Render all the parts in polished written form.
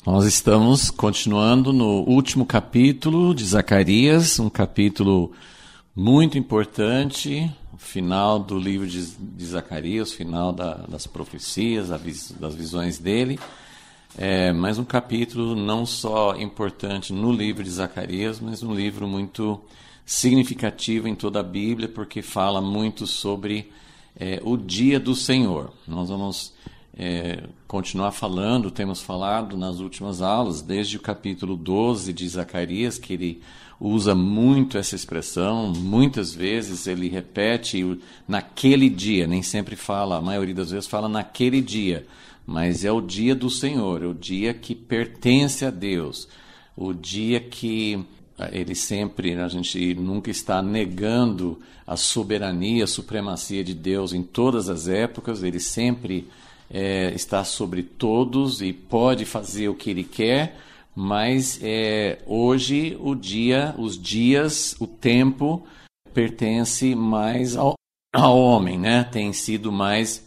Nós estamos continuando no último capítulo de Zacarias, um capítulo muito importante, o final do livro de Zacarias, o final das profecias, das visões dele. Mas um capítulo não só importante no livro de Zacarias, mas um livro muito significativo em toda a Bíblia, porque fala muito sobre o dia do Senhor. Nós vamos continuar falando, temos falado nas últimas aulas, desde o capítulo 12 de Zacarias, que ele usa muito essa expressão, muitas vezes ele repete naquele dia, nem sempre fala, a maioria das vezes fala naquele dia, mas é o dia do Senhor, é o dia que pertence a Deus, o dia que ele sempre, a gente nunca está negando a soberania, a supremacia de Deus em todas as épocas, ele sempre está sobre todos e pode fazer o que ele quer, mas hoje os dias, o tempo pertence mais ao homem, né? Tem sido mais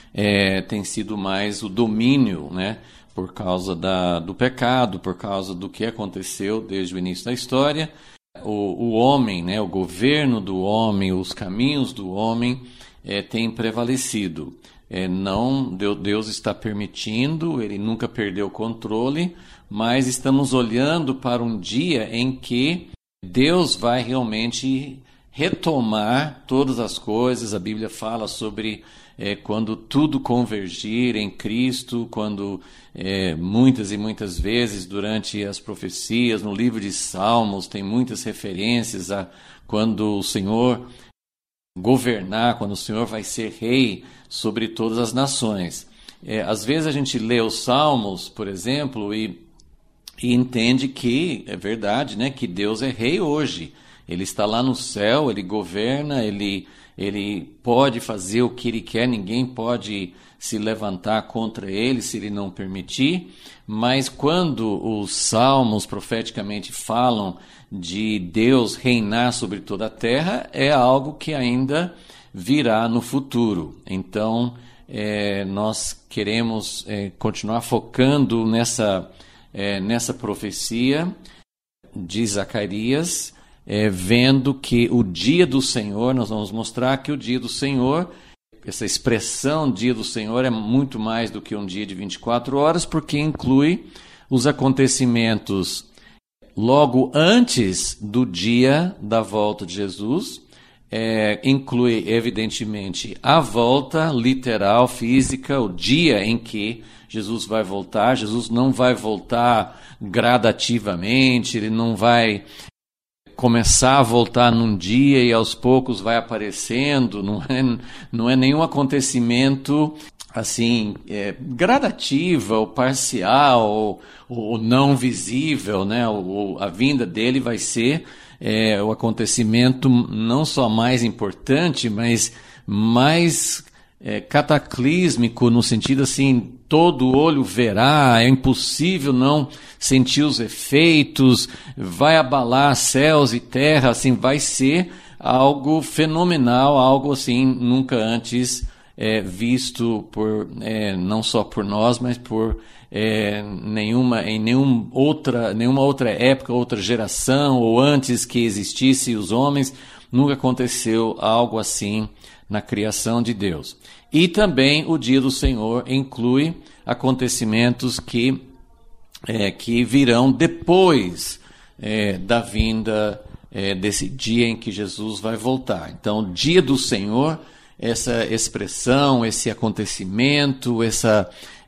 o domínio, né? Por causa do pecado, por causa do que aconteceu desde o início da história. O homem, né? O governo do homem, os caminhos do homem têm prevalecido. Deus está permitindo, ele nunca perdeu o controle, mas estamos olhando para um dia em que Deus vai realmente retomar todas as coisas. A Bíblia fala sobre quando tudo convergir em Cristo, quando muitas e muitas vezes durante as profecias, no livro de Salmos, tem muitas referências a quando o Senhor governar, quando o Senhor vai ser rei sobre todas as nações. Às vezes a gente lê os Salmos, por exemplo, e entende que é verdade, né, que Deus é rei hoje. Ele está lá no céu, ele governa, ele pode fazer o que ele quer, ninguém pode se levantar contra ele se ele não permitir. Mas quando os Salmos profeticamente falam de Deus reinar sobre toda a terra, é algo que ainda virá no futuro. Então, nós queremos continuar focando nessa profecia de Zacarias, vendo que o dia do Senhor, nós vamos mostrar que o dia do Senhor, essa expressão dia do Senhor é muito mais do que um dia de 24 horas, porque inclui os acontecimentos logo antes do dia da volta de Jesus, inclui, evidentemente, a volta literal, física, o dia em que Jesus vai voltar. Jesus não vai voltar gradativamente, ele não vai começar a voltar num dia e aos poucos vai aparecendo, não é nenhum acontecimento assim, gradativa ou parcial ou não visível, né? A vinda dele vai ser o acontecimento não só mais importante, mas mais cataclísmico, no sentido assim, todo olho verá, é impossível não sentir os efeitos, vai abalar céus e terra, assim, vai ser algo fenomenal, algo assim nunca antes visto não só por nós, mas por nenhuma outra época, outra geração, ou antes que existisse os homens, nunca aconteceu algo assim na criação de Deus. E também o dia do Senhor inclui acontecimentos que virão depois da vinda desse dia em que Jesus vai voltar. Então, o dia do Senhor, essa expressão, esse acontecimento, essa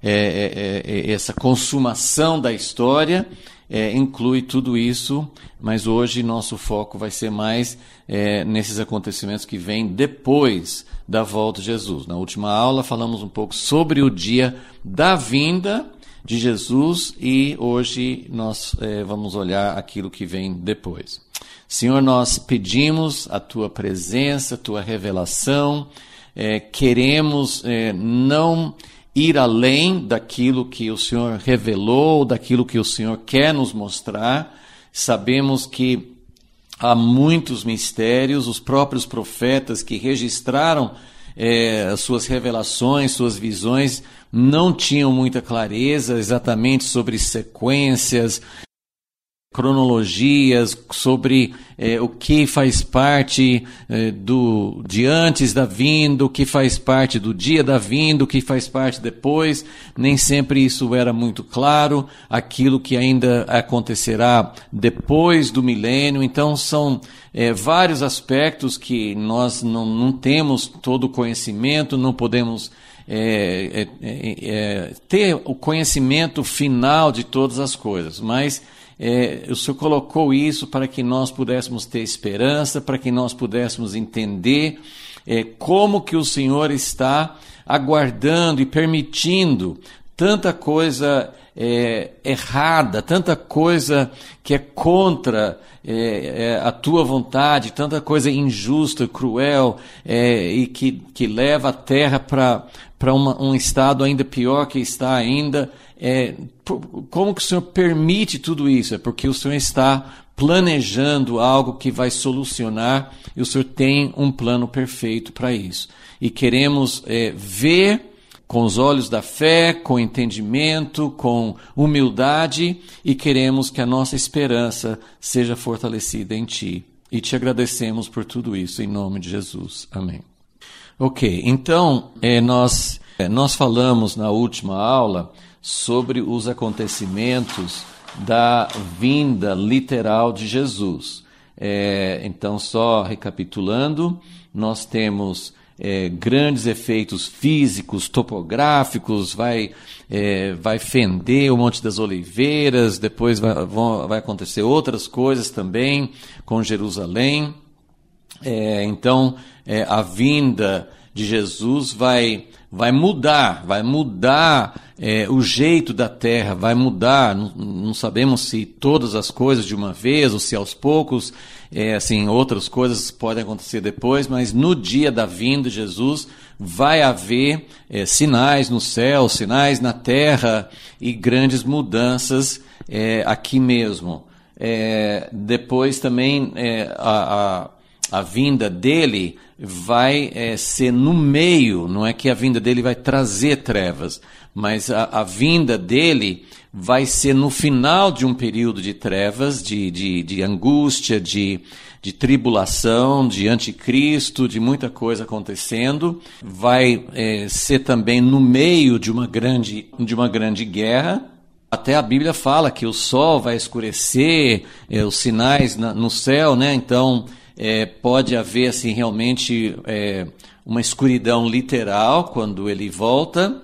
consumação da história, inclui tudo isso, mas hoje nosso foco vai ser mais nesses acontecimentos que vêm depois da volta de Jesus. Na última aula falamos um pouco sobre o dia da vinda de Jesus e hoje nós vamos olhar aquilo que vem depois. Senhor, nós pedimos a Tua presença, a Tua revelação, queremos não ir além daquilo que o Senhor revelou, daquilo que o Senhor quer nos mostrar. Sabemos que há muitos mistérios, os próprios profetas que registraram as suas revelações, suas visões, não tinham muita clareza exatamente sobre sequências, cronologias, sobre o que faz parte de antes da vinda, o que faz parte do dia da vinda, o que faz parte depois. Nem sempre isso era muito claro, aquilo que ainda acontecerá depois do milênio. Então são vários aspectos que nós não temos todo o conhecimento, não podemos ter o conhecimento final de todas as coisas, mas o Senhor colocou isso para que nós pudéssemos ter esperança, para que nós pudéssemos entender como que o Senhor está aguardando e permitindo tanta coisa errada, tanta coisa que é contra a tua vontade, tanta coisa injusta, cruel, e que leva a terra para um estado ainda pior que está ainda. Como que o Senhor permite tudo isso? É porque o Senhor está planejando algo que vai solucionar, e o Senhor tem um plano perfeito para isso. E queremos ver com os olhos da fé, com entendimento, com humildade, e queremos que a nossa esperança seja fortalecida em Ti. E te agradecemos por tudo isso, em nome de Jesus. Amém. Ok, então nós falamos na última aula sobre os acontecimentos da vinda literal de Jesus. Então, só recapitulando, nós temos grandes efeitos físicos, topográficos, vai fender o Monte das Oliveiras, depois vai acontecer outras coisas também com Jerusalém. Então, a vinda de Jesus vai mudar o jeito da terra, vai mudar, não sabemos se todas as coisas de uma vez ou se aos poucos, assim, outras coisas podem acontecer depois, mas no dia da vinda de Jesus vai haver sinais no céu, sinais na terra e grandes mudanças aqui mesmo. Depois também a vinda dele vai ser no meio, não é que a vinda dele vai trazer trevas, mas a vinda dele vai ser no final de um período de trevas, de angústia, de tribulação, de anticristo, de muita coisa acontecendo. Vai ser também no meio de uma grande guerra. Até a Bíblia fala que o sol vai escurecer, os sinais no céu, né? Então pode haver assim, realmente uma escuridão literal quando ele volta,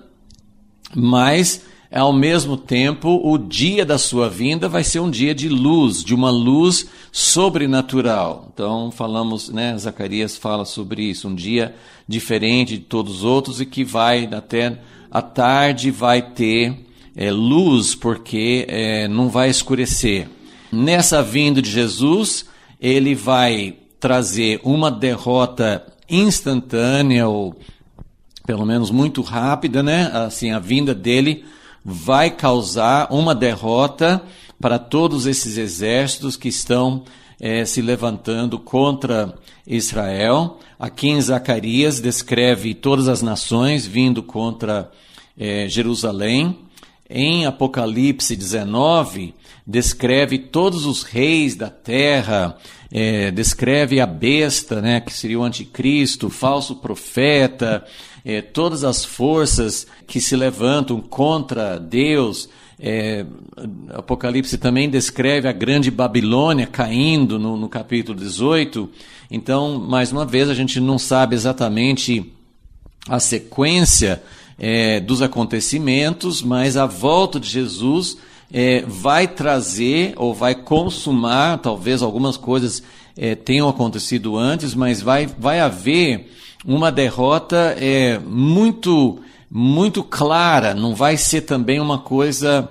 mas ao mesmo tempo o dia da sua vinda vai ser um dia de luz, de uma luz sobrenatural. Então falamos, né, Zacarias fala sobre isso, um dia diferente de todos os outros e que vai até à tarde vai ter luz, porque não vai escurecer. Nessa vinda de Jesus, ele vai trazer uma derrota instantânea, ou pelo menos muito rápida, né? Assim, a vinda dele vai causar uma derrota para todos esses exércitos que estão se levantando contra Israel. Aqui em Zacarias descreve todas as nações vindo contra Jerusalém. Em Apocalipse 19, descreve todos os reis da terra, descreve a besta, né, que seria o anticristo, o falso profeta, todas as forças que se levantam contra Deus. Apocalipse também descreve a grande Babilônia caindo no capítulo 18. Então, mais uma vez, a gente não sabe exatamente a sequência dos acontecimentos, mas a volta de Jesus vai trazer ou vai consumar, talvez algumas coisas tenham acontecido antes, mas vai haver uma derrota muito clara. Não vai ser também uma coisa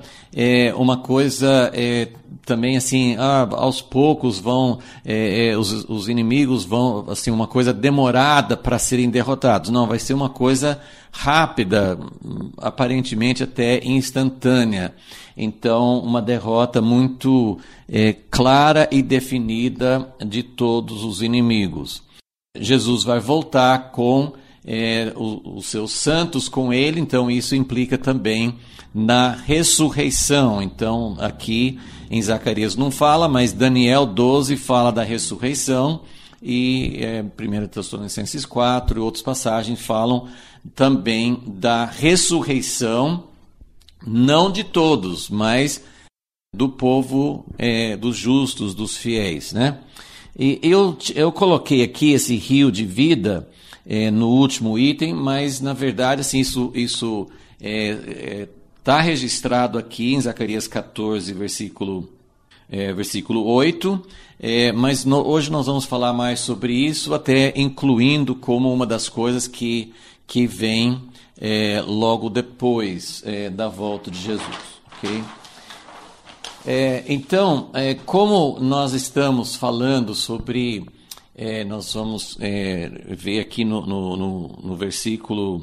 também assim, aos poucos vão os inimigos vão, assim, uma coisa demorada para serem derrotados. Não, vai ser uma coisa rápida, aparentemente até instantânea. Então, uma derrota muito clara e definida de todos os inimigos. Jesus vai voltar com os seus santos com ele, então isso implica também na ressurreição. Então aqui em Zacarias não fala, mas Daniel 12 fala da ressurreição, e 1 Tessalonicenses 4 e outras passagens falam também da ressurreição, não de todos, mas do povo, dos justos, dos fiéis, né? E eu coloquei aqui esse rio de vida no último item, mas na verdade assim, isso está registrado aqui em Zacarias 14, versículo 8, mas hoje nós vamos falar mais sobre isso, até incluindo como uma das coisas que vem logo depois da volta de Jesus. Okay? Então, como nós estamos falando sobre, nós vamos ver aqui no versículo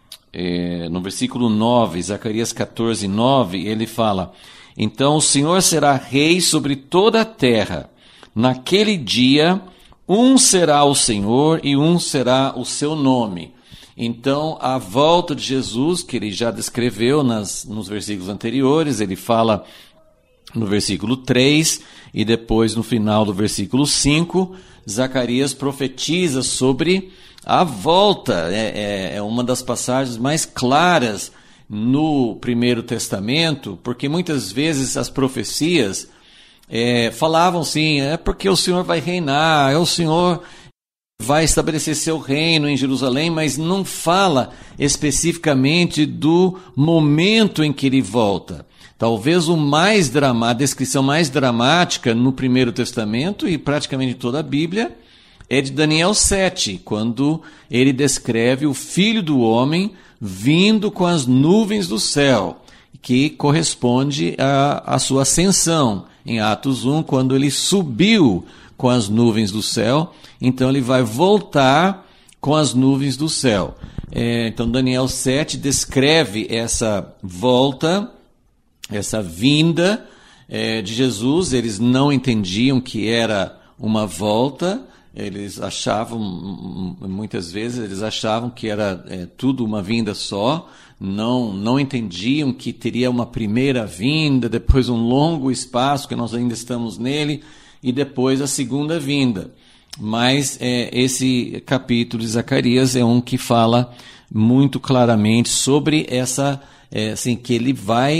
9, Zacarias 14, 9, ele fala: então o Senhor será rei sobre toda a terra. Naquele dia, um será o Senhor e um será o seu nome. Então, a volta de Jesus, que ele já descreveu nos versículos anteriores, ele fala no versículo 3 e depois no final do versículo 5, Zacarias profetiza sobre a volta. É uma das passagens mais claras no Primeiro Testamento, porque muitas vezes as profecias falavam assim, porque o Senhor vai reinar, o Senhor vai estabelecer seu reino em Jerusalém, mas não fala especificamente do momento em que ele volta. Talvez a descrição mais dramática no Primeiro Testamento e praticamente toda a Bíblia é de Daniel 7, quando ele descreve o Filho do Homem vindo com as nuvens do céu, que corresponde à sua ascensão. Em Atos 1, quando ele subiu com as nuvens do céu, então ele vai voltar com as nuvens do céu. Então Daniel 7 descreve essa volta, essa vinda de Jesus. Eles não entendiam que era uma volta, eles achavam, muitas vezes, que era tudo uma vinda só, não entendiam que teria uma primeira vinda, depois um longo espaço, que nós ainda estamos nele, e depois a segunda vinda. Mas esse capítulo de Zacarias é um que fala muito claramente sobre essa, assim, que ele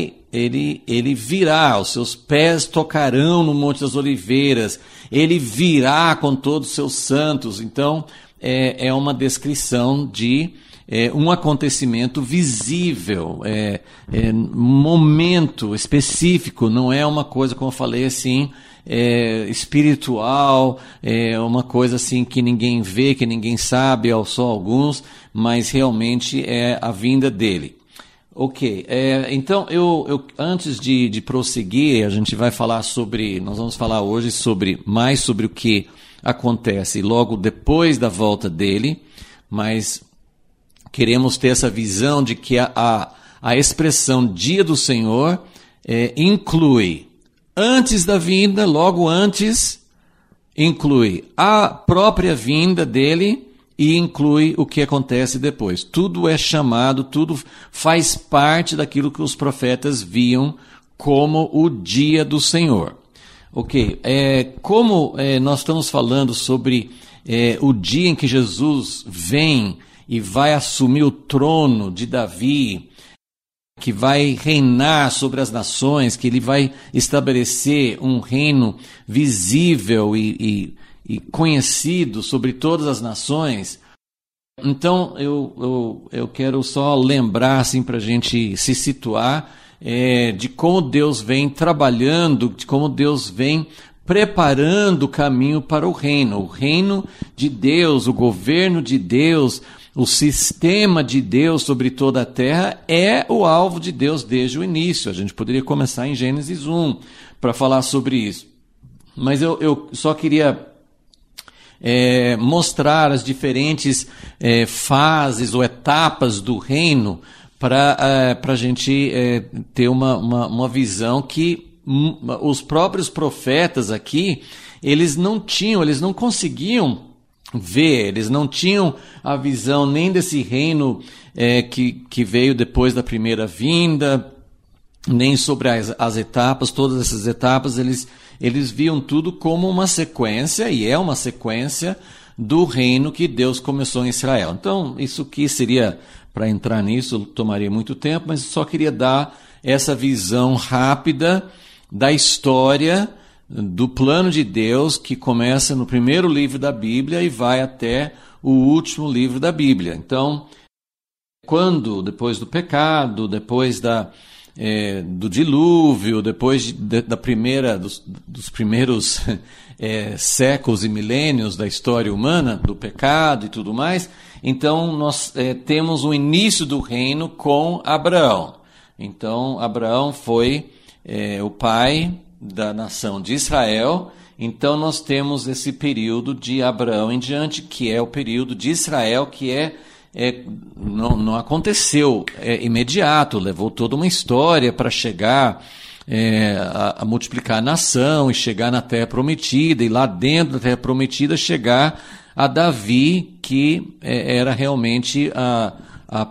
virá, os seus pés tocarão no Monte das Oliveiras, ele virá com todos os seus santos. Então, é uma descrição de um acontecimento visível, um momento específico, não é uma coisa, como eu falei, assim, espiritual, uma coisa assim que ninguém vê, que ninguém sabe, só alguns, mas realmente é a vinda dele. Ok, então eu antes de prosseguir, nós vamos falar hoje mais sobre o que acontece logo depois da volta dele, mas queremos ter essa visão de que a expressão dia do Senhor inclui antes da vinda, logo antes, inclui a própria vinda dele e inclui o que acontece depois. Tudo é chamado, tudo faz parte daquilo que os profetas viam como o dia do Senhor. Ok, como nós estamos falando sobre o dia em que Jesus vem e vai assumir o trono de Davi, que vai reinar sobre as nações, que ele vai estabelecer um reino visível e conhecido sobre todas as nações. Então, eu quero só lembrar, assim, para a gente se situar, de como Deus vem trabalhando, de como Deus vem preparando o caminho para o reino de Deus, o governo de Deus, o sistema de Deus sobre toda a terra é o alvo de Deus desde o início. A gente poderia começar em Gênesis 1 para falar sobre isso. Mas eu só queria mostrar as diferentes fases ou etapas do reino para a gente ter uma visão que os próprios profetas aqui, eles não conseguiam ver, eles não tinham a visão nem desse reino que veio depois da primeira vinda, nem sobre as etapas, todas essas etapas, eles viam tudo como uma sequência, e é uma sequência do reino que Deus começou em Israel. Então, isso aqui seria, para entrar nisso, tomaria muito tempo, mas só queria dar essa visão rápida da história do plano de Deus, que começa no primeiro livro da Bíblia e vai até o último livro da Bíblia. Então, depois do pecado, depois do dilúvio, depois dos primeiros séculos e milênios da história humana, do pecado e tudo mais, então nós temos o início do reino com Abraão. Então, Abraão foi o pai da nação de Israel. Então, nós temos esse período de Abraão em diante, que é o período de Israel, que não aconteceu imediato, levou toda uma história para chegar a multiplicar a nação e chegar na Terra Prometida, e lá dentro da Terra Prometida chegar a Davi, que era realmente a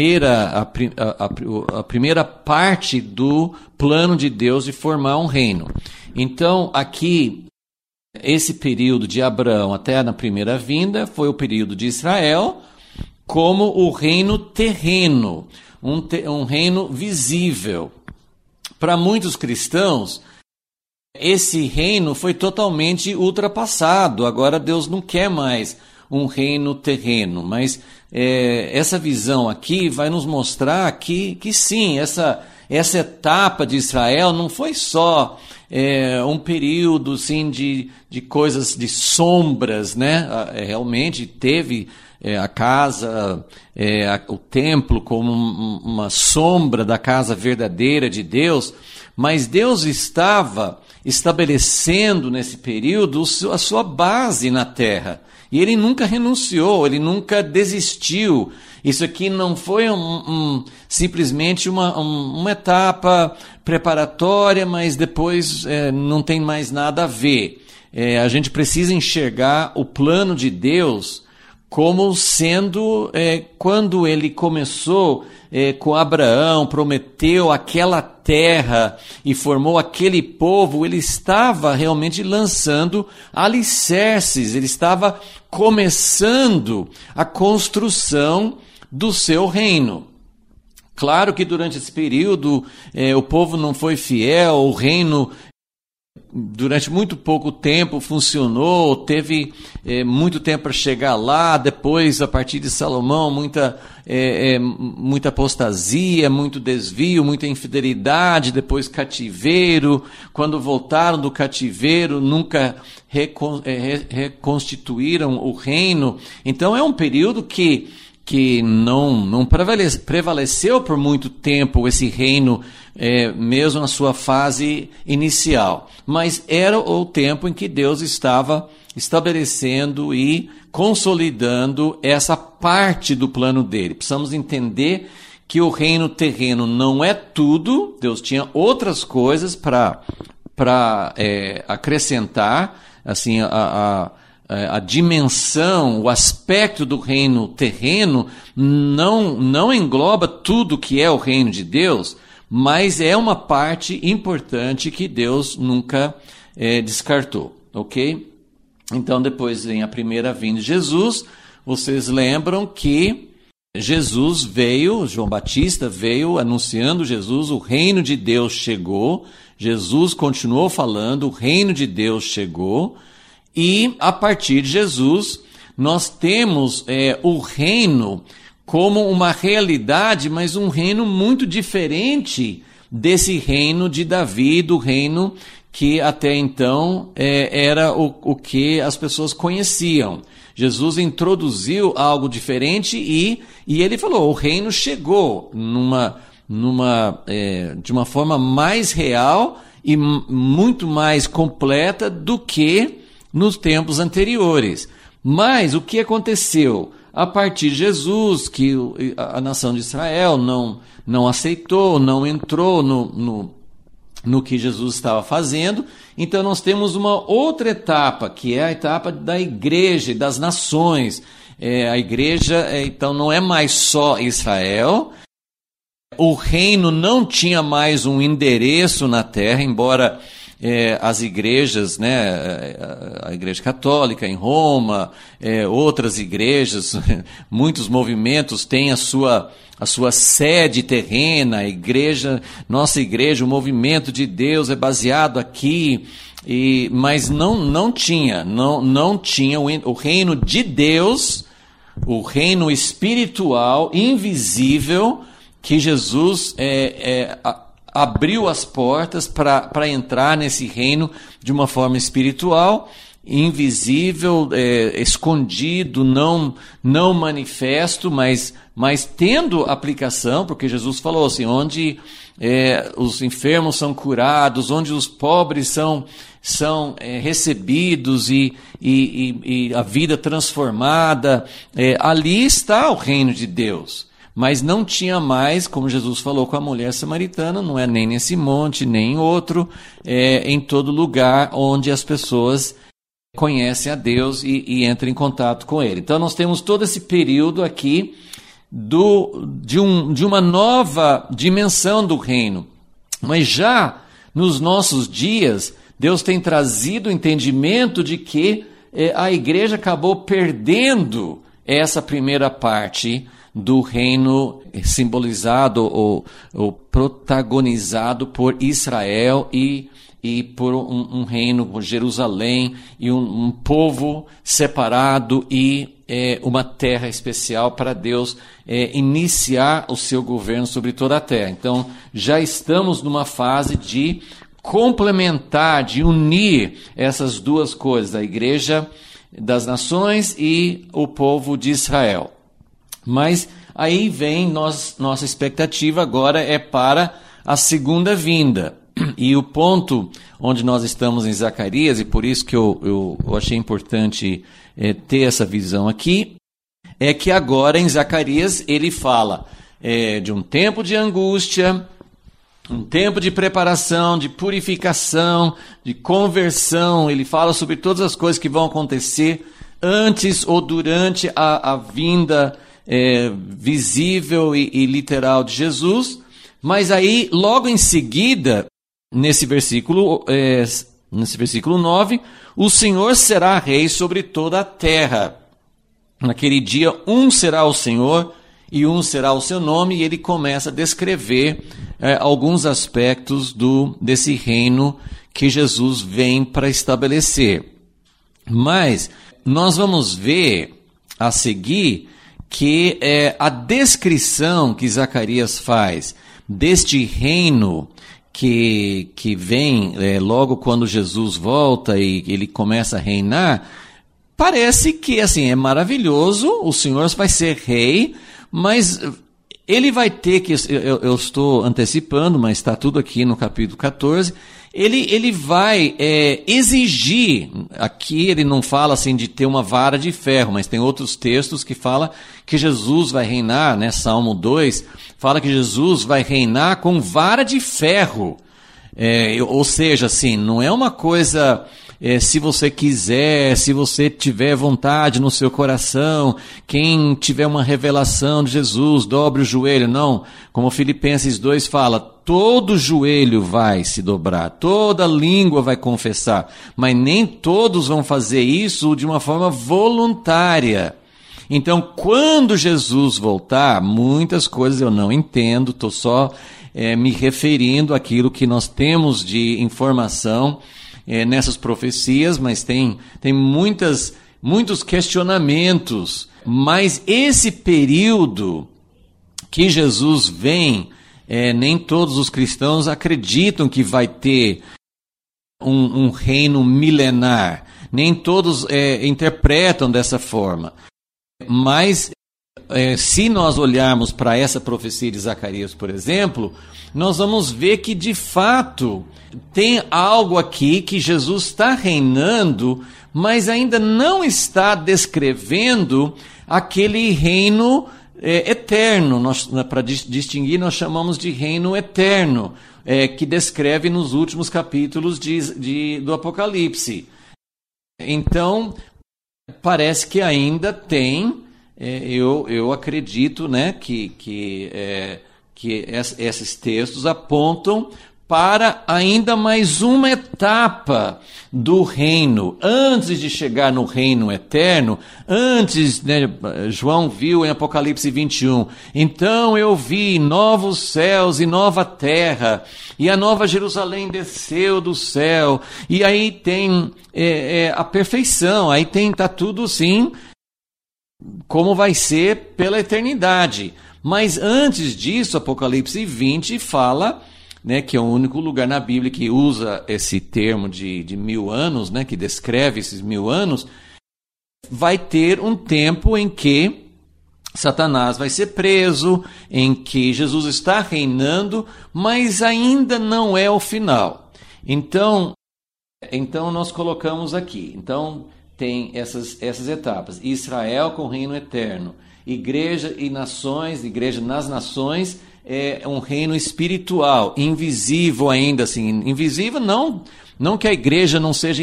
primeira parte do plano de Deus de formar um reino. Então, aqui, esse período de Abraão até na primeira vinda foi o período de Israel, como o reino terreno, um reino visível. Para muitos cristãos, esse reino foi totalmente ultrapassado. Agora Deus não quer mais um reino terreno, mas essa visão aqui vai nos mostrar que sim, essa etapa de Israel não foi só um período assim, de coisas, de sombras, né? Realmente teve a casa, o templo como uma sombra da casa verdadeira de Deus, mas Deus estava estabelecendo nesse período a sua base na terra. E ele nunca renunciou, ele nunca desistiu. Isso aqui não foi simplesmente uma etapa preparatória, mas depois não tem mais nada a ver. A gente precisa enxergar o plano de Deus como sendo, quando ele começou com Abraão, prometeu aquela terra e formou aquele povo, ele estava realmente lançando alicerces, ele estava começando a construção do seu reino. Claro que durante esse período o povo não foi fiel, o reino durante muito pouco tempo funcionou, teve muito tempo para chegar lá, depois, a partir de Salomão, muita apostasia, muito desvio, muita infidelidade, depois cativeiro. Quando voltaram do cativeiro, nunca reconstituíram o reino. Então é um período que não prevaleceu por muito tempo esse reino, mesmo na sua fase inicial. Mas era o tempo em que Deus estava estabelecendo e consolidando essa parte do plano dele. Precisamos entender que o reino terreno não é tudo. Deus tinha outras coisas para acrescentar, assim, a dimensão, o aspecto do reino terreno não engloba tudo que é o reino de Deus, mas é uma parte importante que Deus nunca descartou, ok? Então, depois vem a primeira vinda de Jesus. Vocês lembram que Jesus veio, João Batista veio anunciando Jesus, o reino de Deus chegou. Jesus continuou falando, o reino de Deus chegou. E, a partir de Jesus, nós temos o reino como uma realidade, mas um reino muito diferente desse reino de Davi, do reino que até então era o que as pessoas conheciam. Jesus introduziu algo diferente e ele falou, o reino chegou de uma forma mais real e muito mais completa do que nos tempos anteriores. Mas o que aconteceu? A partir de Jesus, que a nação de Israel não aceitou, não entrou no que Jesus estava fazendo. Então nós temos uma outra etapa, que é a etapa da igreja e das nações. A igreja, então, não é mais só Israel. O reino não tinha mais um endereço na terra, embora as igrejas, né, a igreja católica em Roma, outras igrejas, muitos movimentos têm a sua sede terrena, nossa igreja, o movimento de Deus é baseado aqui, mas não tinha o reino de Deus, o reino espiritual, invisível, que Jesus abriu as portas para entrar nesse reino de uma forma espiritual, invisível, escondido, não manifesto, mas tendo aplicação, porque Jesus falou assim, onde os enfermos são curados, onde os pobres são recebidos e a vida transformada, ali está o reino de Deus. Mas não tinha mais, como Jesus falou com a mulher samaritana, não é nem nesse monte, nem em outro, em todo lugar onde as pessoas conhecem a Deus e entram em contato com Ele. Então nós temos todo esse período aqui de uma nova dimensão do reino. Mas já nos nossos dias, Deus tem trazido o entendimento de que a igreja acabou perdendo essa primeira parte do reino simbolizado ou protagonizado por Israel e por um reino, por Jerusalém, e um povo separado e uma terra especial para Deus iniciar o seu governo sobre toda a terra. Então, já estamos numa fase de complementar, de unir essas duas coisas, a igreja das nações e o povo de Israel. Mas aí vem nossa expectativa agora é para a segunda vinda. E o ponto onde nós estamos em Zacarias, e por isso que eu achei importante ter essa visão aqui, é que agora em Zacarias ele fala de um tempo de angústia, um tempo de preparação, de purificação, de conversão. Ele fala sobre todas as coisas que vão acontecer antes ou durante a vinda visível e literal de Jesus. Mas aí, logo em seguida, nesse versículo 9, o Senhor será rei sobre toda a terra. Naquele dia, um será o Senhor e um será o seu nome, e ele começa a descrever alguns aspectos desse reino que Jesus vem para estabelecer. Mas nós vamos ver a seguir que a descrição que Zacarias faz deste reino que vem logo quando Jesus volta e ele começa a reinar, parece que assim, é maravilhoso, o Senhor vai ser rei, mas ele vai ter que, eu estou antecipando, mas está tudo aqui no capítulo 14, ele vai exigir, aqui ele não fala assim de ter uma vara de ferro, mas tem outros textos que falam que Jesus vai reinar, né? Salmo 2 fala que Jesus vai reinar com vara de ferro, ou seja, assim, não é uma coisa... se você quiser, se você tiver vontade no seu coração, quem tiver uma revelação de Jesus, dobre o joelho. Não, como Filipenses 2 fala, todo joelho vai se dobrar, toda língua vai confessar, mas nem todos vão fazer isso de uma forma voluntária. Então, quando Jesus voltar, muitas coisas eu não entendo, estou só me referindo àquilo que nós temos de informação nessas profecias, mas tem muitos questionamentos. Mas esse período que Jesus vem, nem todos os cristãos acreditam que vai ter um reino milenar. Nem todos interpretam dessa forma. Mas se nós olharmos para essa profecia de Zacarias, por exemplo, nós vamos ver que, de fato, tem algo aqui que Jesus está reinando, mas ainda não está descrevendo aquele reino eterno. Para distinguir, nós chamamos de reino eterno. que descreve nos últimos capítulos do Apocalipse. Então, parece que ainda tem, eu acredito, né, que esses textos apontam para ainda mais uma etapa do reino, antes de chegar no reino eterno, antes, né, João viu em Apocalipse 21, então eu vi novos céus e nova terra, e a nova Jerusalém desceu do céu, e aí tem a perfeição, aí está tudo sim, como vai ser pela eternidade. Mas antes disso, Apocalipse 20 fala, né, que é o único lugar na Bíblia que usa esse termo de 1000 anos, né, que descreve esses 1000 anos, vai ter um tempo em que Satanás vai ser preso, em que Jesus está reinando, mas ainda não é o final. Então nós colocamos aqui. Então tem essas etapas. Israel com reino eterno, igreja e nações, igreja nas nações, é um reino espiritual, invisível ainda, assim, invisível não que a igreja não seja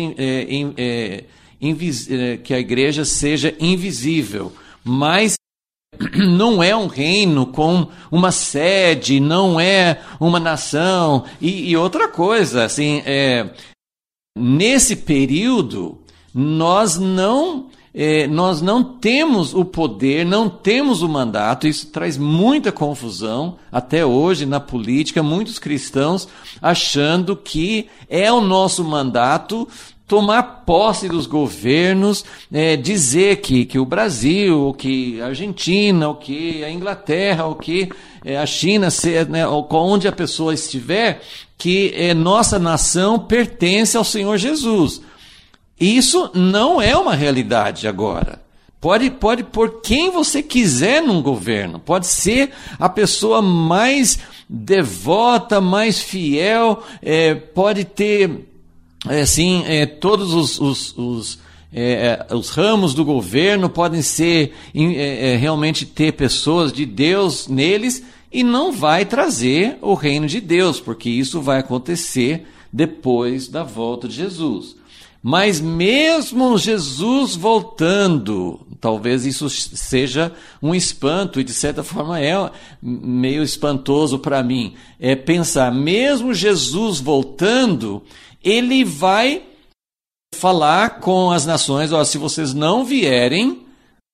que a igreja seja invisível, mas não é um reino com uma sede, não é uma nação. E outra coisa, assim, nesse período nós não temos o poder, não temos o mandato. Isso traz muita confusão até hoje na política, muitos cristãos achando que é o nosso mandato tomar posse dos governos, dizer que o Brasil, ou que a Argentina, ou que a Inglaterra, ou que a China, né, ou onde a pessoa estiver, que nossa nação pertence ao Senhor Jesus. Isso não é uma realidade agora. Pode pôr quem você quiser num governo. Pode ser a pessoa mais devota, mais fiel. Pode ter, assim, todos os ramos do governo podem ser realmente ter pessoas de Deus neles, e não vai trazer o reino de Deus, porque isso vai acontecer depois da volta de Jesus. Mas mesmo Jesus voltando, talvez isso seja um espanto, e de certa forma é meio espantoso para mim, pensar, mesmo Jesus voltando, ele vai falar com as nações, se vocês não vierem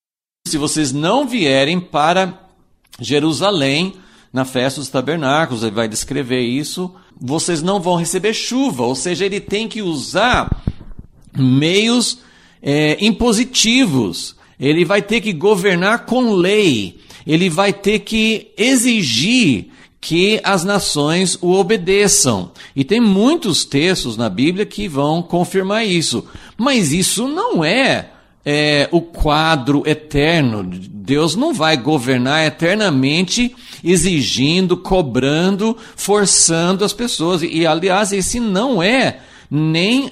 para Jerusalém, na festa dos tabernáculos, ele vai descrever isso, vocês não vão receber chuva, ou seja, ele tem que usar meios impositivos, ele vai ter que governar com lei, ele vai ter que exigir que as nações o obedeçam. E tem muitos textos na Bíblia que vão confirmar isso. Mas isso não é o quadro eterno. Deus não vai governar eternamente exigindo, cobrando, forçando as pessoas. E aliás, esse não é nem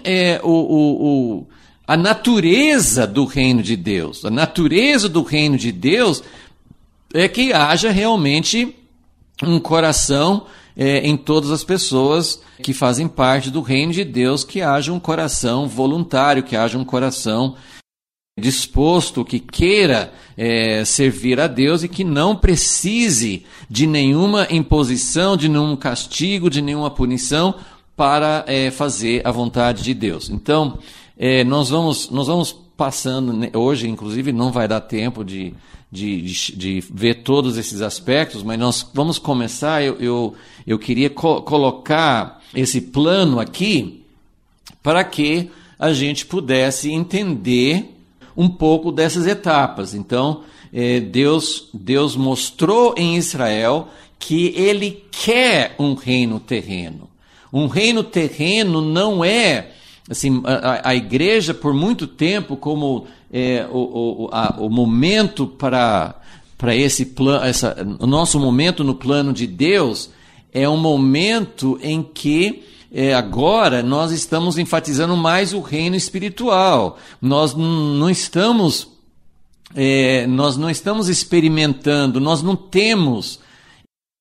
a natureza do reino de Deus. A natureza do reino de Deus é que haja realmente um coração em todas as pessoas que fazem parte do reino de Deus, que haja um coração voluntário, que haja um coração disposto, que queira servir a Deus e que não precise de nenhuma imposição, de nenhum castigo, de nenhuma punição para fazer a vontade de Deus. Então, nós vamos passando, hoje inclusive não vai dar tempo de ver todos esses aspectos, mas nós vamos começar, eu queria colocar esse plano aqui para que a gente pudesse entender um pouco dessas etapas. Então, Deus mostrou em Israel que ele quer um reino terreno. Um reino terreno não é, assim, a igreja por muito tempo, como o momento para esse plano, o nosso momento no plano de Deus, é um momento em que agora nós estamos enfatizando mais o reino espiritual. Nós não estamos experimentando, nós não temos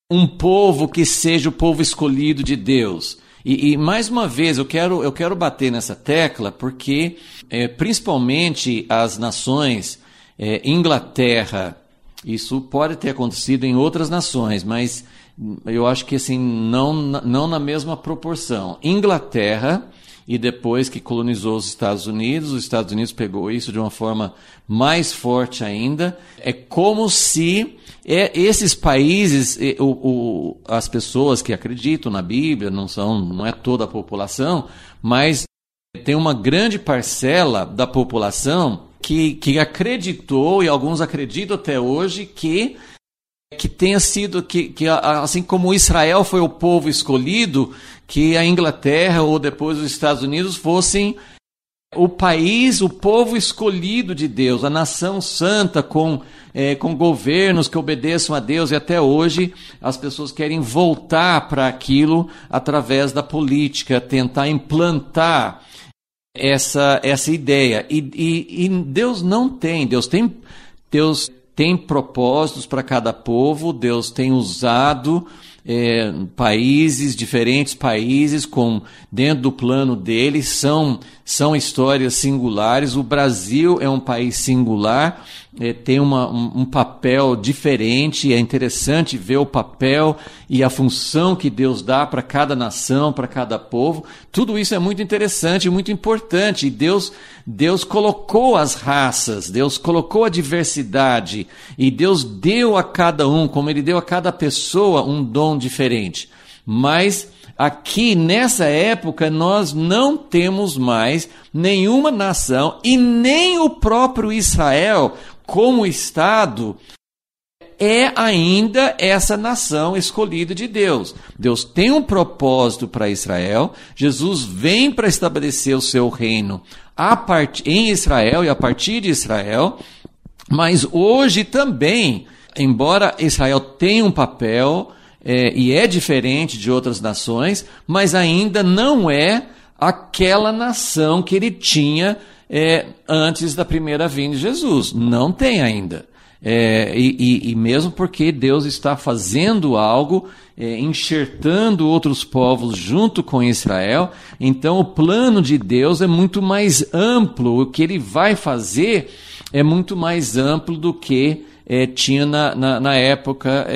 um povo que seja o povo escolhido de Deus. E mais uma vez, eu quero bater nessa tecla, porque principalmente as nações, Inglaterra, isso pode ter acontecido em outras nações, mas eu acho que assim, não na mesma proporção. Inglaterra, e depois que colonizou os Estados Unidos pegou isso de uma forma mais forte ainda. É como se esses países, as pessoas que acreditam na Bíblia, não é toda a população, mas tem uma grande parcela da população que acreditou, e alguns acreditam até hoje, que tenha sido, que assim como Israel foi o povo escolhido, que a Inglaterra ou depois os Estados Unidos fossem o país, o povo escolhido de Deus, a nação santa com governos que obedeçam a Deus, e até hoje as pessoas querem voltar para aquilo através da política, tentar implantar essa ideia. E Deus não tem, Deus tem propósitos para cada povo, Deus tem usado diferentes países, dentro do plano dele, são histórias singulares. O Brasil é um país singular, tem um papel diferente, é interessante ver o papel e a função que Deus dá para cada nação, para cada povo. Tudo isso é muito interessante, muito importante, e Deus colocou as raças, Deus colocou a diversidade, e Deus deu a cada um, como Ele deu a cada pessoa, um dom diferente. Mas aqui, nessa época, nós não temos mais nenhuma nação, e nem o próprio Israel, como Estado, é ainda essa nação escolhida de Deus. Deus tem um propósito para Israel, Jesus vem para estabelecer o seu reino em Israel e a partir de Israel, mas hoje também, embora Israel tenha um papel, e é diferente de outras nações, mas ainda não é aquela nação que ele tinha antes da primeira vinda de Jesus. Não tem ainda. E mesmo porque Deus está fazendo algo, enxertando outros povos junto com Israel, então o plano de Deus é muito mais amplo, o que ele vai fazer é muito mais amplo do que tinha na época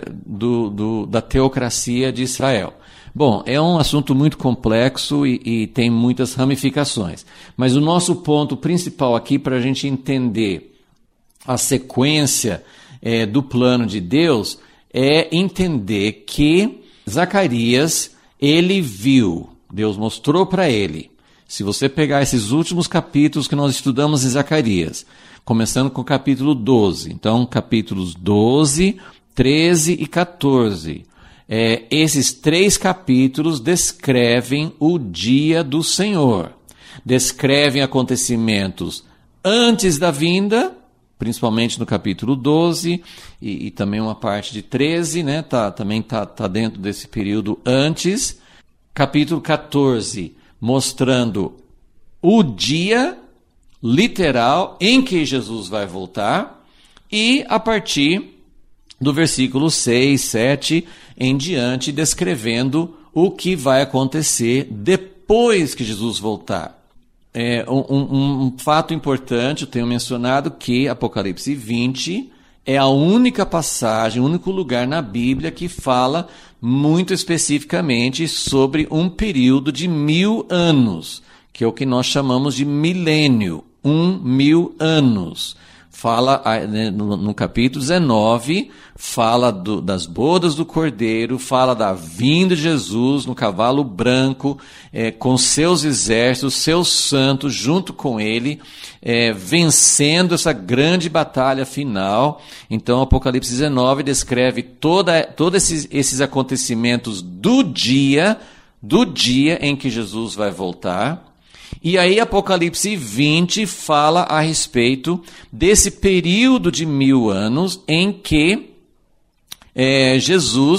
da teocracia de Israel. Bom, é um assunto muito complexo e tem muitas ramificações, mas o nosso ponto principal aqui, para a gente entender a sequência do plano de Deus, é entender que Zacarias, ele viu, Deus mostrou para ele. Se você pegar esses últimos capítulos que nós estudamos em Zacarias, começando com o capítulo 12, então capítulos 12, 13 e 14, esses 3 capítulos descrevem o dia do Senhor, descrevem acontecimentos antes da vinda, principalmente no capítulo 12 e também uma parte de 13, né? Também tá dentro desse período antes. Capítulo 14, mostrando o dia literal em que Jesus vai voltar, e a partir do versículo 6, 7 em diante, descrevendo o que vai acontecer depois que Jesus voltar. Um fato importante, eu tenho mencionado que Apocalipse 20 é a única passagem, o único lugar na Bíblia que fala muito especificamente sobre um período de 1000 anos, que é o que nós chamamos de milênio, 1000 anos. Fala no capítulo 19, fala das bodas do Cordeiro, fala da vinda de Jesus no cavalo branco, com seus exércitos, seus santos junto com ele, vencendo essa grande batalha final. Então, Apocalipse 19 descreve todos esses acontecimentos do dia em que Jesus vai voltar. E aí Apocalipse 20 fala a respeito desse período de 1000 anos em que Jesus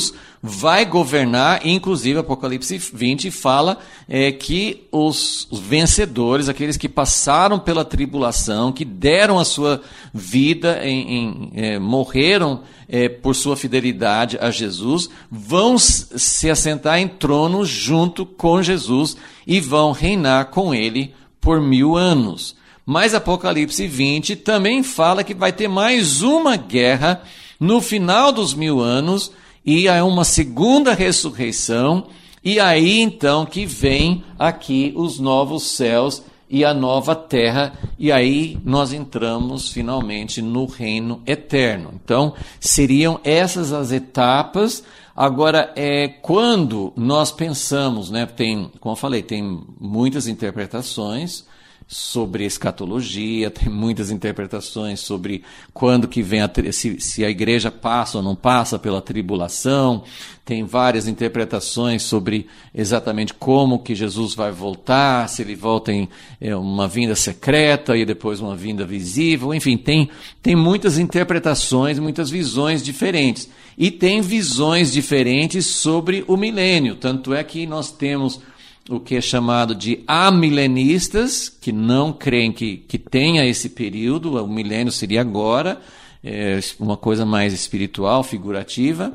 vai governar, inclusive Apocalipse 20 fala que os vencedores, aqueles que passaram pela tribulação, que deram a sua vida, morreram por sua fidelidade a Jesus, vão se assentar em tronos junto com Jesus e vão reinar com ele por 1000 anos. Mas Apocalipse 20 também fala que vai ter mais uma guerra no final dos 1000 anos, e há uma segunda ressurreição, e aí então que vem aqui os novos céus e a nova terra, e aí nós entramos finalmente no reino eterno. Então, seriam essas as etapas. Agora, quando nós pensamos, né, como eu falei, tem muitas interpretações sobre escatologia, tem muitas interpretações sobre quando que vem se a igreja passa ou não passa pela tribulação, tem várias interpretações sobre exatamente como que Jesus vai voltar, se ele volta em uma vinda secreta e depois uma vinda visível, enfim, tem muitas interpretações, muitas visões diferentes, e tem visões diferentes sobre o milênio, tanto é que nós temos o que é chamado de amilenistas, que não creem que tenha esse período, o milênio seria agora, uma coisa mais espiritual, figurativa.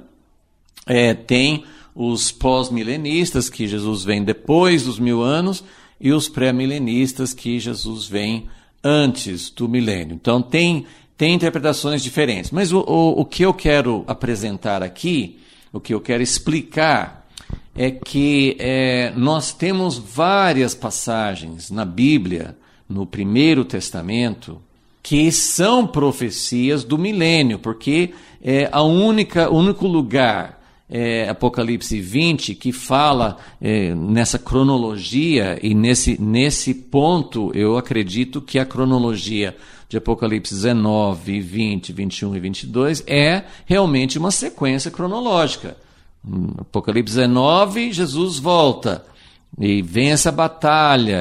Tem os pós-milenistas, que Jesus vem depois dos 1000 anos, e os pré-milenistas, que Jesus vem antes do milênio. Então tem interpretações diferentes. Mas o que eu quero apresentar aqui, o que eu quero explicar, é que nós temos várias passagens na Bíblia, no Primeiro Testamento, que são profecias do milênio, porque o único lugar, Apocalipse 20, que fala nessa cronologia, e nesse ponto eu acredito que a cronologia de Apocalipse 19, 20, 21 e 22 é realmente uma sequência cronológica. Apocalipse 19, Jesus volta e vence a batalha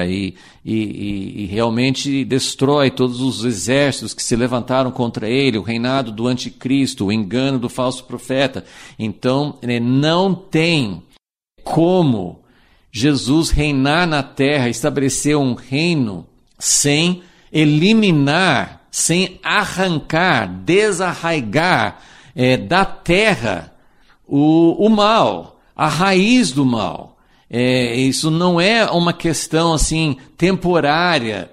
e realmente destrói todos os exércitos que se levantaram contra ele, o reinado do anticristo, o engano do falso profeta. Então, não tem como Jesus reinar na terra, estabelecer um reino sem eliminar, sem arrancar, desarraigar da terra o mal, a raiz do mal. Isso não é uma questão assim temporária,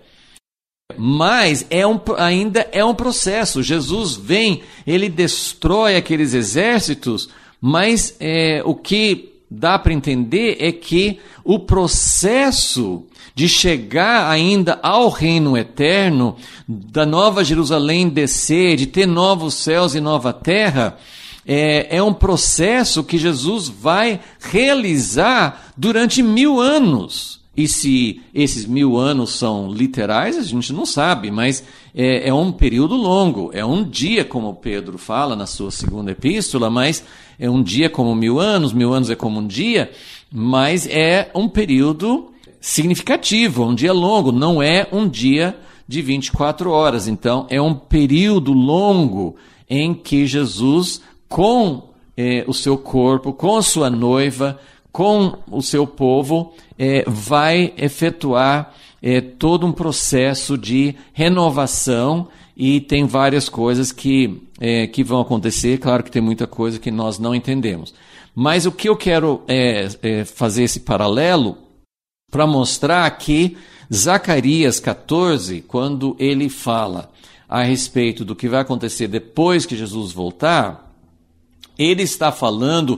mas ainda é um processo. Jesus vem, ele destrói aqueles exércitos, mas o que dá para entender é que o processo de chegar ainda ao reino eterno, da nova Jerusalém descer, de ter novos céus e nova terra, é um processo que Jesus vai realizar durante 1000 anos. E se esses 1000 anos são literais, a gente não sabe, mas é um período longo. É um dia, como Pedro fala na sua segunda epístola, mas é um dia como 1000 anos, 1000 anos é como um dia, mas é um período significativo, um dia longo, não é um dia de 24 horas. Então, é um período longo em que Jesus, com o seu corpo, com a sua noiva, com o seu povo, vai efetuar todo um processo de renovação, e tem várias coisas que vão acontecer. Claro que tem muita coisa que nós não entendemos. Mas o que eu quero fazer esse paralelo para mostrar que Zacarias 14, quando ele fala a respeito do que vai acontecer depois que Jesus voltar, ele está falando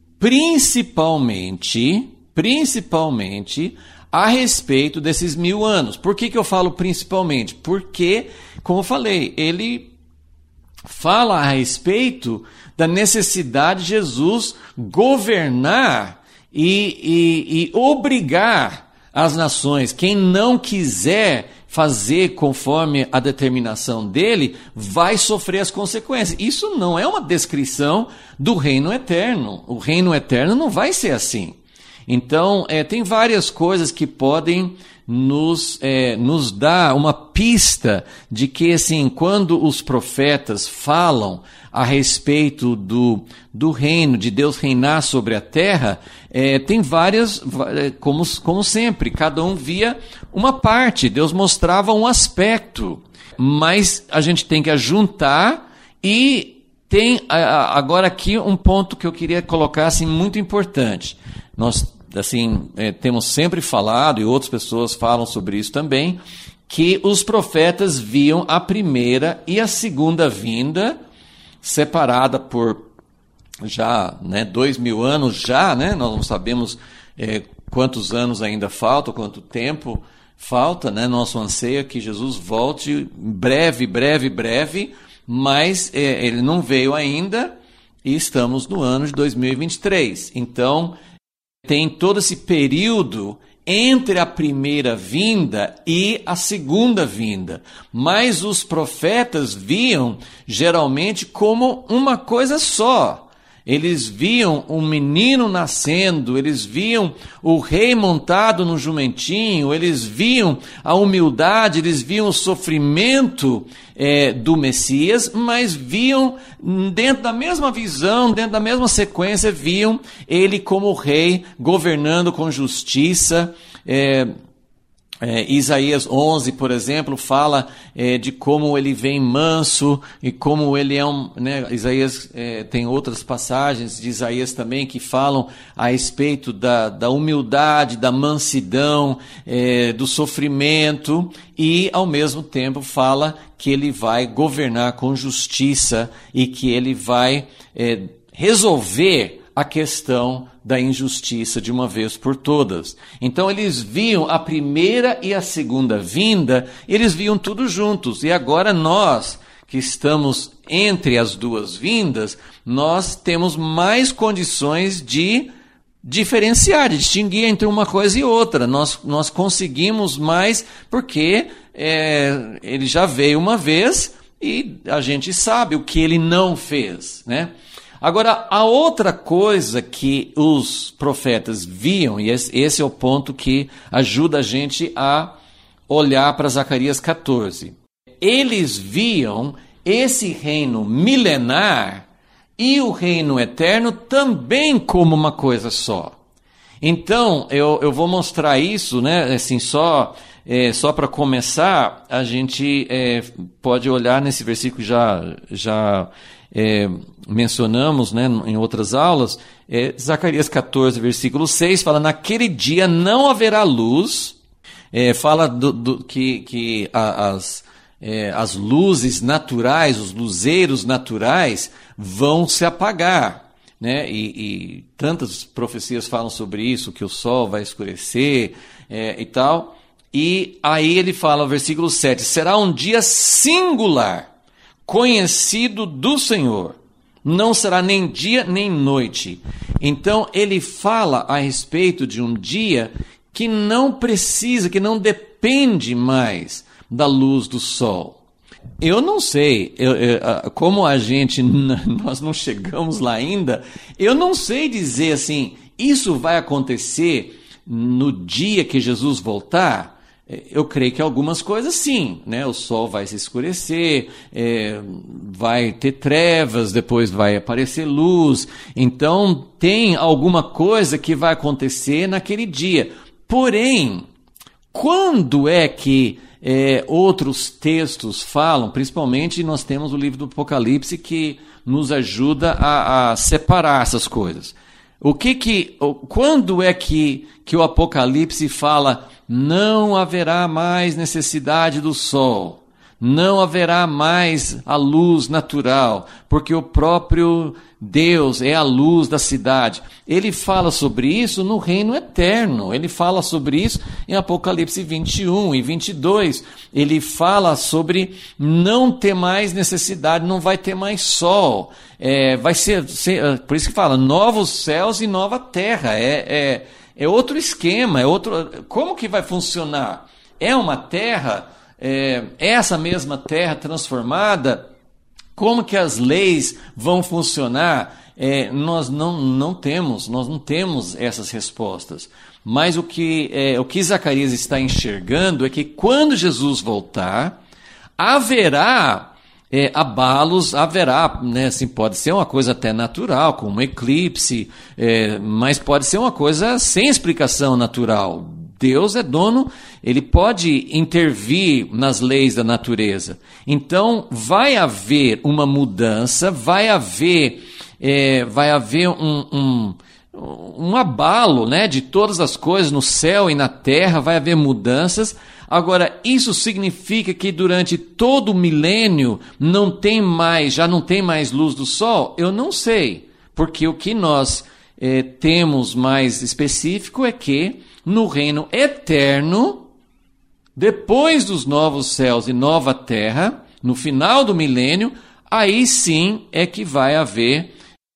principalmente a respeito desses 1000 anos. Por que eu falo principalmente? Porque, como eu falei, ele fala a respeito da necessidade de Jesus governar e obrigar as nações. Quem não quiser fazer conforme a determinação dele, vai sofrer as consequências. Isso não é uma descrição do reino eterno. O reino eterno não vai ser assim. Então, tem várias coisas que podem nos dar uma pista de que, assim, quando os profetas falam a respeito do reino, de Deus reinar sobre a terra, tem várias, como sempre, cada um via uma parte, Deus mostrava um aspecto, mas a gente tem que ajuntar. E tem agora aqui um ponto que eu queria colocar assim, muito importante. Nós assim, temos sempre falado, e outras pessoas falam sobre isso também, que os profetas viam a primeira e a segunda vinda separada por já 2000 anos, nós não sabemos quantos anos ainda faltam, quanto tempo falta, nosso anseio é que Jesus volte breve, mas ele não veio ainda e estamos no ano de 2023. Então, tem todo esse período entre a primeira vinda e a segunda vinda. Mas os profetas viam geralmente como uma coisa só. Eles viam um menino nascendo, eles viam o rei montado no jumentinho, eles viam a humildade, eles viam o sofrimento do Messias, mas viam, dentro da mesma visão, dentro da mesma sequência, viam ele como rei, governando com justiça. Isaías 11, por exemplo, fala de como ele vem manso e como ele é Isaías tem outras passagens de Isaías também que falam a respeito da humildade, da mansidão, do sofrimento, e ao mesmo tempo fala que ele vai governar com justiça e que ele vai resolver a questão da injustiça de uma vez por todas. Então eles viam a primeira e a segunda vinda, eles viam tudo juntos. E agora nós, que estamos entre as duas vindas, nós temos mais condições de diferenciar, de distinguir entre uma coisa e outra. Nós conseguimos mais porque ele já veio uma vez e a gente sabe o que ele não fez, Agora, a outra coisa que os profetas viam, e esse é o ponto que ajuda a gente a olhar para Zacarias 14. Eles viam esse reino milenar e o reino eterno também como uma coisa só. Então, eu vou mostrar isso, assim, só para começar, a gente pode olhar nesse versículo que já mencionamos em outras aulas, Zacarias 14, versículo 6, fala: naquele dia não haverá luz, fala que as luzes naturais, os luzeiros naturais vão se apagar, e tantas profecias falam sobre isso, que o sol vai escurecer e tal, e aí ele fala, versículo 7, será um dia singular, conhecido do Senhor, não será nem dia nem noite. Então ele fala a respeito de um dia que não precisa, que não depende mais da luz do sol. Eu não sei, como nós não chegamos lá ainda, eu não sei dizer assim, isso vai acontecer no dia que Jesus voltar. Eu creio que algumas coisas sim, o sol vai se escurecer, vai ter trevas, depois vai aparecer luz, então tem alguma coisa que vai acontecer naquele dia. Porém, quando é que outros textos falam, principalmente nós temos o livro do Apocalipse que nos ajuda a separar essas coisas. Quando é que o Apocalipse fala: não haverá mais necessidade do sol, não haverá mais a luz natural, porque o próprio Deus é a luz da cidade? Ele fala sobre isso no reino eterno, ele fala sobre isso em Apocalipse 21 e 22, ele fala sobre não ter mais necessidade, não vai ter mais sol, vai ser, por isso que fala, novos céus e nova terra, é outro esquema, como que vai funcionar? É uma terra, essa mesma terra transformada, como que as leis vão funcionar? nós não temos essas respostas. Mas o que Zacarias está enxergando é que quando Jesus voltar, haverá abalos, haverá, né, assim, pode ser uma coisa até natural, como um eclipse, mas pode ser uma coisa sem explicação natural. Deus é dono, ele pode intervir nas leis da natureza. Então, vai haver uma mudança, vai haver um abalo, né, de todas as coisas no céu e na terra, vai haver mudanças. Agora, isso significa que durante todo o milênio já não tem mais luz do sol? Eu não sei, porque o que nós temos mais específico é que no reino eterno, depois dos novos céus e nova terra, no final do milênio, aí sim é que vai haver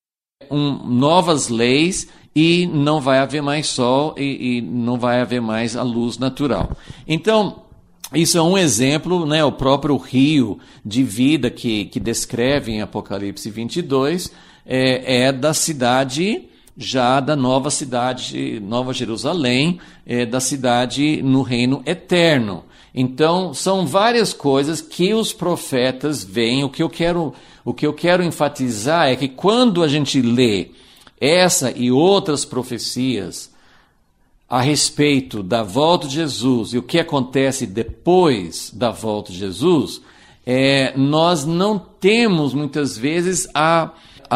novas leis e não vai haver mais sol e não vai haver mais a luz natural. Então, isso é um exemplo, né, o próprio rio de vida que descreve em Apocalipse 22 é da cidade, já da nova cidade, Nova Jerusalém, da cidade no reino eterno. Então, são várias coisas que os profetas veem. O que eu quero enfatizar é que quando a gente lê essa e outras profecias a respeito da volta de Jesus e o que acontece depois da volta de Jesus, nós não temos muitas vezes a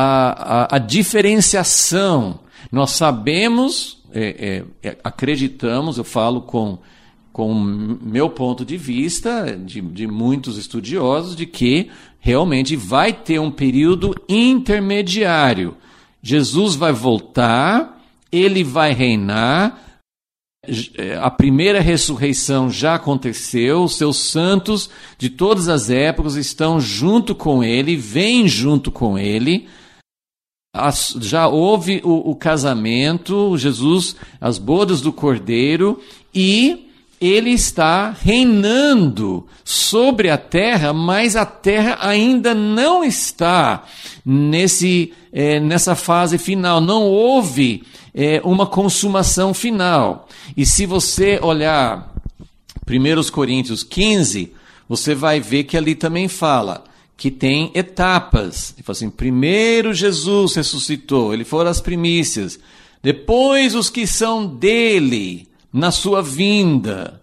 diferenciação. Nós sabemos, acreditamos, eu falo com o meu ponto de vista, de muitos estudiosos, de que realmente vai ter um período intermediário. Jesus vai voltar, ele vai reinar, a primeira ressurreição já aconteceu, os seus santos de todas as épocas estão junto com ele, vêm junto com ele. Já houve o casamento, Jesus, as bodas do Cordeiro, e ele está reinando sobre a terra, mas a terra ainda não está nessa fase final. Não houve uma consumação final. E se você olhar 1 Coríntios 15, você vai ver que ali também fala que tem etapas. Ele fala assim, primeiro Jesus ressuscitou, ele foi as primícias. Depois os que são dele, na sua vinda.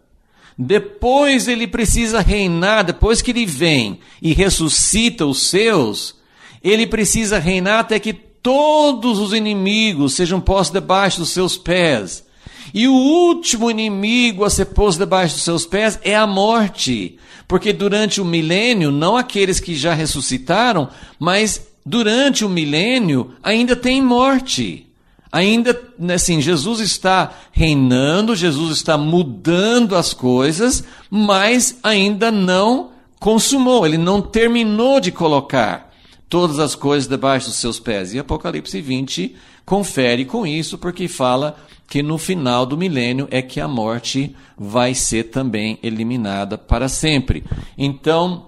Depois ele precisa reinar, depois que ele vem e ressuscita os seus, ele precisa reinar até que todos os inimigos sejam postos debaixo dos seus pés. E o último inimigo a ser posto debaixo dos seus pés é a morte. Porque durante o milênio, não aqueles que já ressuscitaram, mas durante o milênio ainda tem morte. Ainda, assim, Jesus está reinando, Jesus está mudando as coisas, mas ainda não consumou, ele não terminou de colocar todas as coisas debaixo dos seus pés. E Apocalipse 20 confere com isso, porque fala que no final do milênio é que a morte vai ser também eliminada para sempre. Então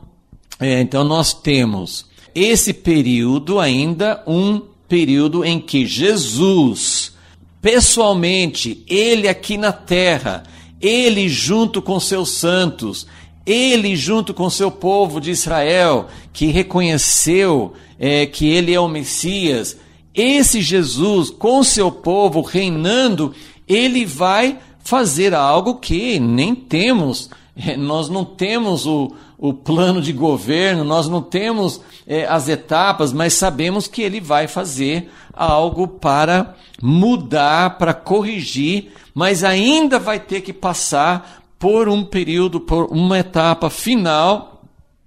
nós temos esse período ainda, um período em que Jesus, pessoalmente, ele aqui na terra, ele junto com seus santos, ele junto com seu povo de Israel, que reconheceu que ele é o Messias, esse Jesus com seu povo reinando, ele vai fazer algo que nem temos. Nós não temos o plano de governo, nós não temos as etapas, mas sabemos que ele vai fazer algo para mudar, para corrigir, mas ainda vai ter que passar por um período, por uma etapa final,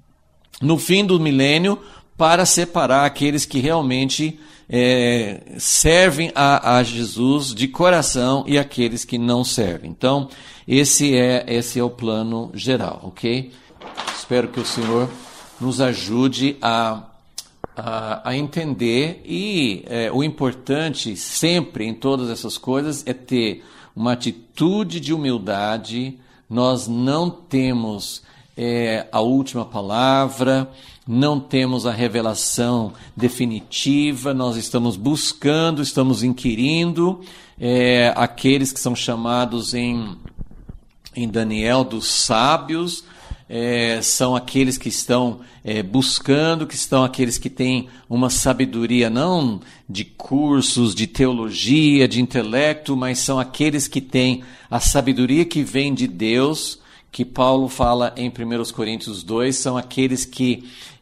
no fim do milênio, para separar aqueles que realmente servem a Jesus de coração e aqueles que não servem. Então, esse é o plano geral, ok? Espero que o Senhor nos ajude a entender e o importante sempre em todas essas coisas é ter uma atitude de humildade. Nós não temos a última palavra, não temos a revelação definitiva, nós estamos buscando, estamos inquirindo, aqueles que são chamados em Daniel dos sábios, são aqueles que estão buscando, que estão aqueles que têm uma sabedoria não de cursos, de teologia, de intelecto, mas são aqueles que têm a sabedoria que vem de Deus, que Paulo fala em 1 Coríntios 2, são aqueles que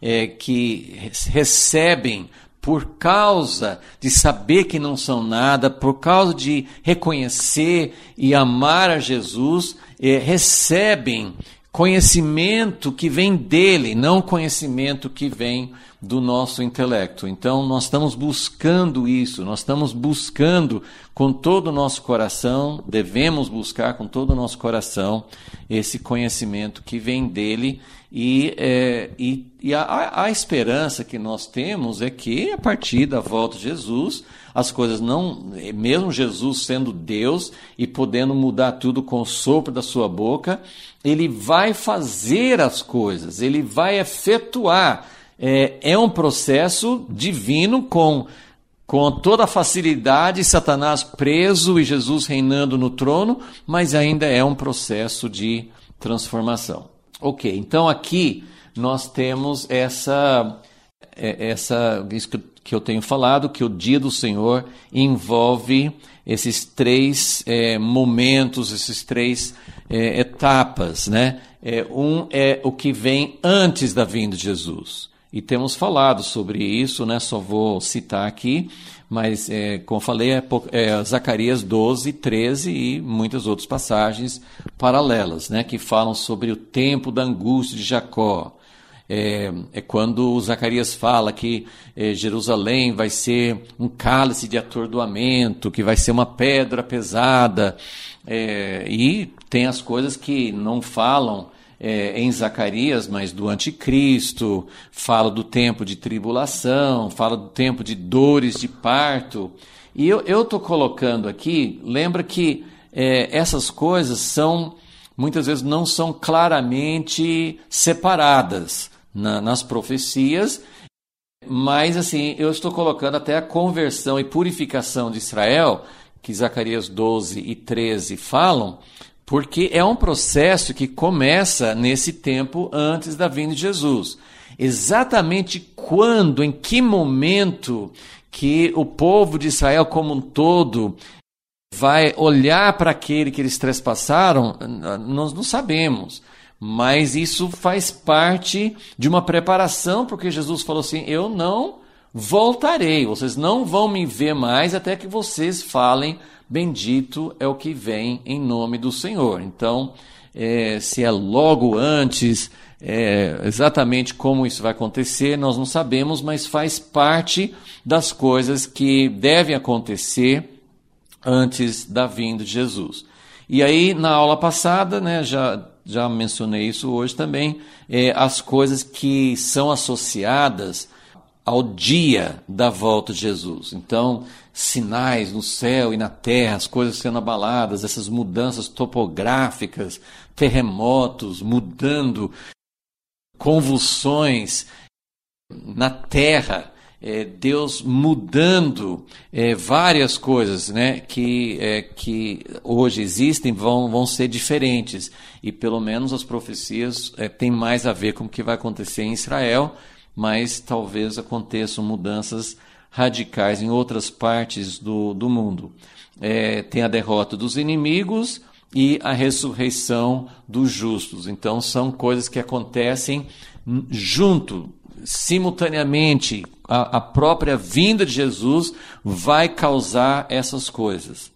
recebem por causa de saber que não são nada, por causa de reconhecer e amar a Jesus, recebem conhecimento que vem dele, não conhecimento que vem do nosso intelecto. Então, nós estamos buscando isso, nós estamos buscando com todo o nosso coração, devemos buscar com todo o nosso coração esse conhecimento que vem dele, e a esperança que nós temos é que, a partir da volta de Jesus, as coisas não, mesmo Jesus sendo Deus e podendo mudar tudo com o sopro da sua boca, ele vai fazer as coisas, ele vai efetuar. É um processo divino com toda a facilidade, Satanás preso e Jesus reinando no trono, mas ainda é um processo de transformação. Ok, então aqui nós temos isso que eu tenho falado, que o dia do Senhor envolve esses três momentos, esses três etapas, né? Um é o que vem antes da vinda de Jesus. E temos falado sobre isso, né? Só vou citar aqui, mas, como falei, Zacarias 12, 13 e muitas outras passagens paralelas, né? Que falam sobre o tempo da angústia de Jacó. Quando Zacarias fala que Jerusalém vai ser um cálice de atordoamento, que vai ser uma pedra pesada, e tem as coisas que não falam em Zacarias, mas do anticristo, fala do tempo de tribulação, fala do tempo de dores de parto. E eu estou colocando aqui, lembra que essas coisas muitas vezes não são claramente separadas nas profecias, mas assim, eu estou colocando até a conversão e purificação de Israel, que Zacarias 12 e 13 falam, porque é um processo que começa nesse tempo antes da vinda de Jesus. Exatamente quando, em que momento que o povo de Israel como um todo vai olhar para aquele que eles trespassaram, nós não sabemos. Mas isso faz parte de uma preparação, porque Jesus falou assim, eu não voltarei, vocês não vão me ver mais até que vocês falem, bendito é o que vem em nome do Senhor. Então, se é logo antes, exatamente como isso vai acontecer, nós não sabemos, mas faz parte das coisas que devem acontecer antes da vinda de Jesus. E aí, na aula passada, né, já mencionei isso hoje também, as coisas que são associadas ao dia da volta de Jesus. Então, sinais no céu e na terra, as coisas sendo abaladas, essas mudanças topográficas, terremotos mudando, convulsões na terra, Deus mudando várias coisas, né, que hoje existem vão ser diferentes. E pelo menos as profecias têm mais a ver com o que vai acontecer em Israel, mas talvez aconteçam mudanças radicais em outras partes do mundo. Tem a derrota dos inimigos e a ressurreição dos justos. Então, são coisas que acontecem junto, simultaneamente. A própria vinda de Jesus vai causar essas coisas.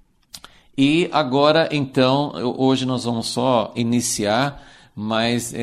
E agora, então, hoje nós vamos só iniciar, mas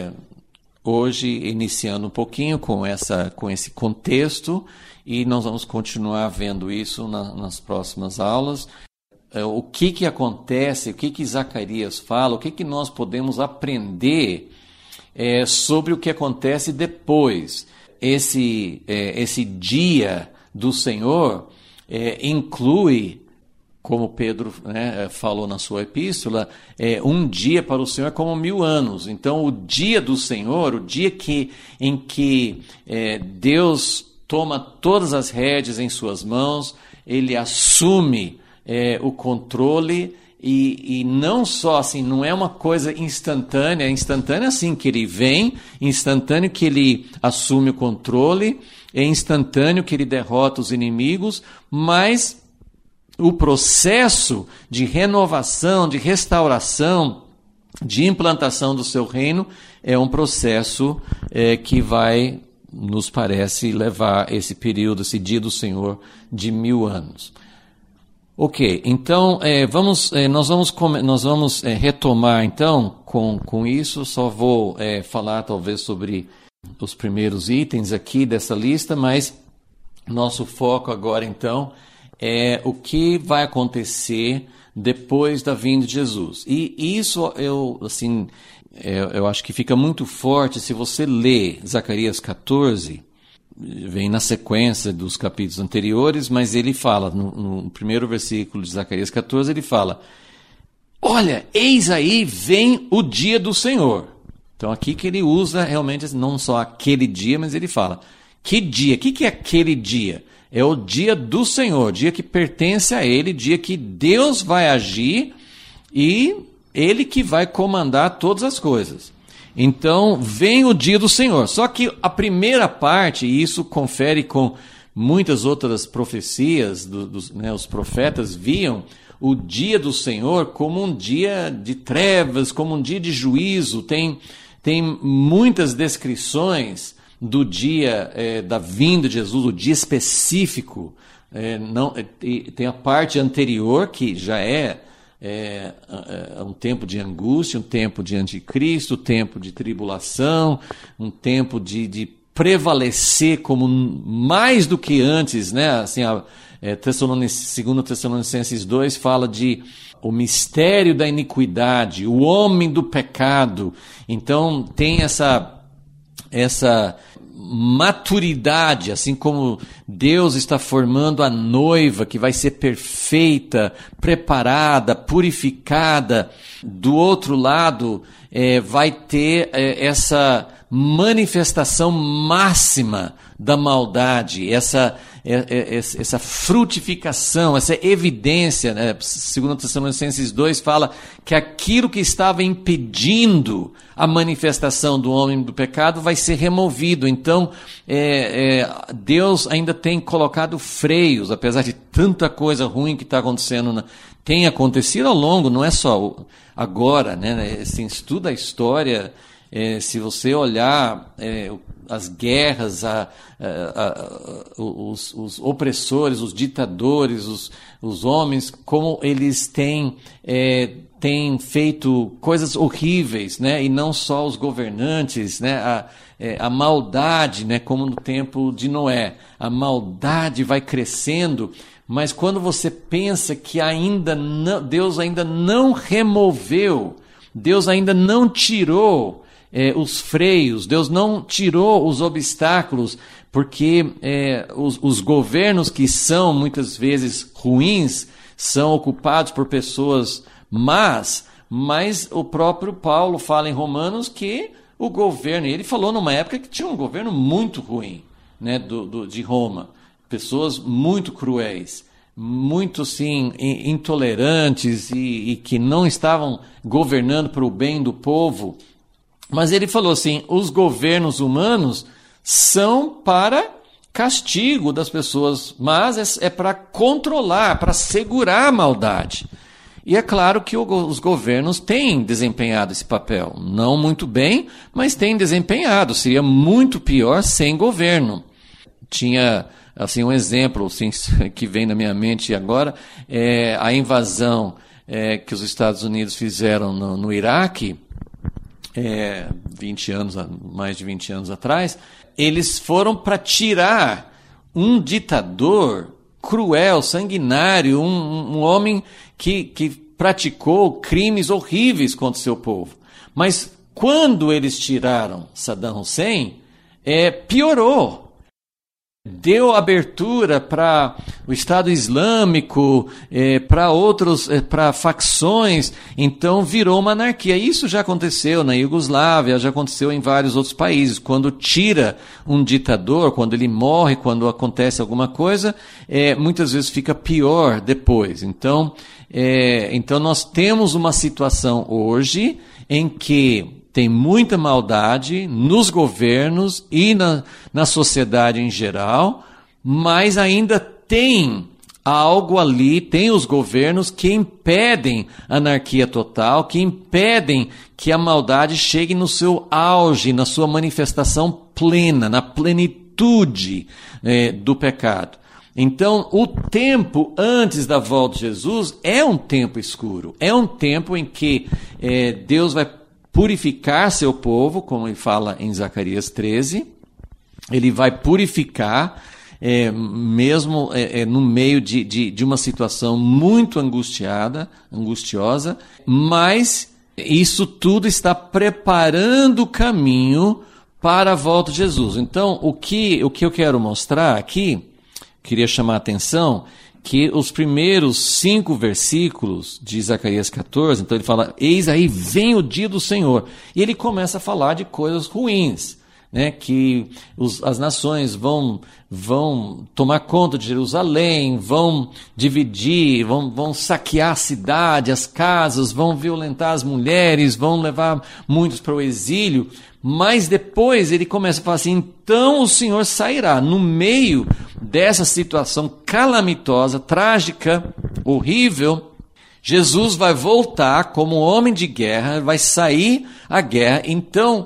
hoje iniciando um pouquinho com esse contexto, e nós vamos continuar vendo isso nas próximas aulas. O que acontece, o que Zacarias fala, o que nós podemos aprender sobre o que acontece depois. Esse dia do Senhor inclui como Pedro, né, falou na sua epístola, um dia para o Senhor é como 1000 anos. Então, o dia do Senhor, o dia em que Deus toma todas as rédeas em suas mãos, ele assume o controle, e não só assim, não é uma coisa instantânea, é instantânea assim que ele vem, instantâneo que ele assume o controle, é instantâneo que ele derrota os inimigos, mas o processo de renovação, de restauração, de implantação do seu reino é um processo que vai, nos parece, levar esse período, esse dia do Senhor de 1000 anos. Ok, então nós vamos retomar então com isso. Só vou falar talvez sobre os primeiros itens aqui dessa lista, mas nosso foco agora então é o que vai acontecer depois da vinda de Jesus. E isso eu acho que fica muito forte se você lê Zacarias 14, vem na sequência dos capítulos anteriores, mas ele fala, no primeiro versículo de Zacarias 14, ele fala: olha, eis aí vem o dia do Senhor. Então aqui que ele usa realmente não só aquele dia, mas ele fala, que dia? O que é aquele dia? É o dia do Senhor, dia que pertence a Ele, dia que Deus vai agir e Ele que vai comandar todas as coisas. Então, vem o dia do Senhor. Só que a primeira parte, e isso confere com muitas outras profecias, os profetas viam o dia do Senhor como um dia de trevas, como um dia de juízo. Tem muitas descrições do dia da vinda de Jesus, o dia específico. Tem a parte anterior, que já é um tempo de angústia, um tempo de anticristo, um tempo de tribulação, um tempo de prevalecer como mais do que antes, né? Assim, 2 Tessalonicenses 2 fala de o mistério da iniquidade, o homem do pecado. Então tem essa maturidade, assim como Deus está formando a noiva que vai ser perfeita, preparada, purificada. Do outro lado, vai ter essa manifestação máxima da maldade, essa frutificação, essa evidência, né? 2 Tessalonicenses 2 fala que aquilo que estava impedindo a manifestação do homem do pecado vai ser removido. Então, Deus ainda tem colocado freios, apesar de tanta coisa ruim que está acontecendo, tem acontecido ao longo, não é só agora, né? Assim, estuda a história. Se você olhar as guerras, os opressores, os ditadores, os homens, como eles têm feito coisas horríveis, né? E não só os governantes, né? A maldade, né? Como no tempo de Noé, a maldade vai crescendo, mas quando você pensa que Deus ainda não removeu, Deus ainda não tirou os freios, Deus não tirou os obstáculos, porque os governos que são muitas vezes ruins são ocupados por pessoas más, mas o próprio Paulo fala em Romanos que o governo, ele falou numa época que tinha um governo muito ruim, né, de Roma, pessoas muito cruéis, muito assim, intolerantes e que não estavam governando para o bem do povo. Mas ele falou assim, os governos humanos são para castigo das pessoas, mas é para controlar, para segurar a maldade. E é claro que os governos têm desempenhado esse papel. Não muito bem, mas têm desempenhado. Seria muito pior sem governo. Tinha assim, um exemplo assim, que vem na minha mente agora, a invasão que os Estados Unidos fizeram no Iraque, 20 anos, mais de 20 anos atrás. Eles foram para tirar um ditador cruel, sanguinário, um homem que praticou crimes horríveis contra o seu povo. Mas quando eles tiraram Saddam Hussein, piorou. deu abertura para o Estado Islâmico, para facções, então virou uma anarquia. Isso já aconteceu na Iugoslávia, já aconteceu em vários outros países. Quando tira um ditador, quando ele morre, quando acontece alguma coisa, muitas vezes fica pior depois. Então nós temos uma situação hoje em que tem muita maldade nos governos e na sociedade em geral, mas ainda tem algo ali, tem os governos que impedem a anarquia total, que impedem que a maldade chegue no seu auge, na sua manifestação plena, na plenitude do pecado. Então, o tempo antes da volta de Jesus é um tempo escuro, é um tempo em que Deus vai purificar seu povo, como ele fala em Zacarias 13, ele vai purificar, mesmo no meio de uma situação muito angustiosa, mas isso tudo está preparando o caminho para a volta de Jesus. Então, o que eu quero mostrar aqui, queria chamar a atenção, que os primeiros 5 versículos de Zacarias 14, então ele fala, eis aí vem o dia do Senhor. E ele começa a falar de coisas ruins, né? Que as nações vão tomar conta de Jerusalém, vão dividir, vão saquear a cidade, as casas, vão violentar as mulheres, vão levar muitos para o exílio. Mas depois ele começa a falar assim, então o Senhor sairá no meio dessa situação calamitosa, trágica, horrível. Jesus vai voltar como homem de guerra, vai sair à guerra. Então,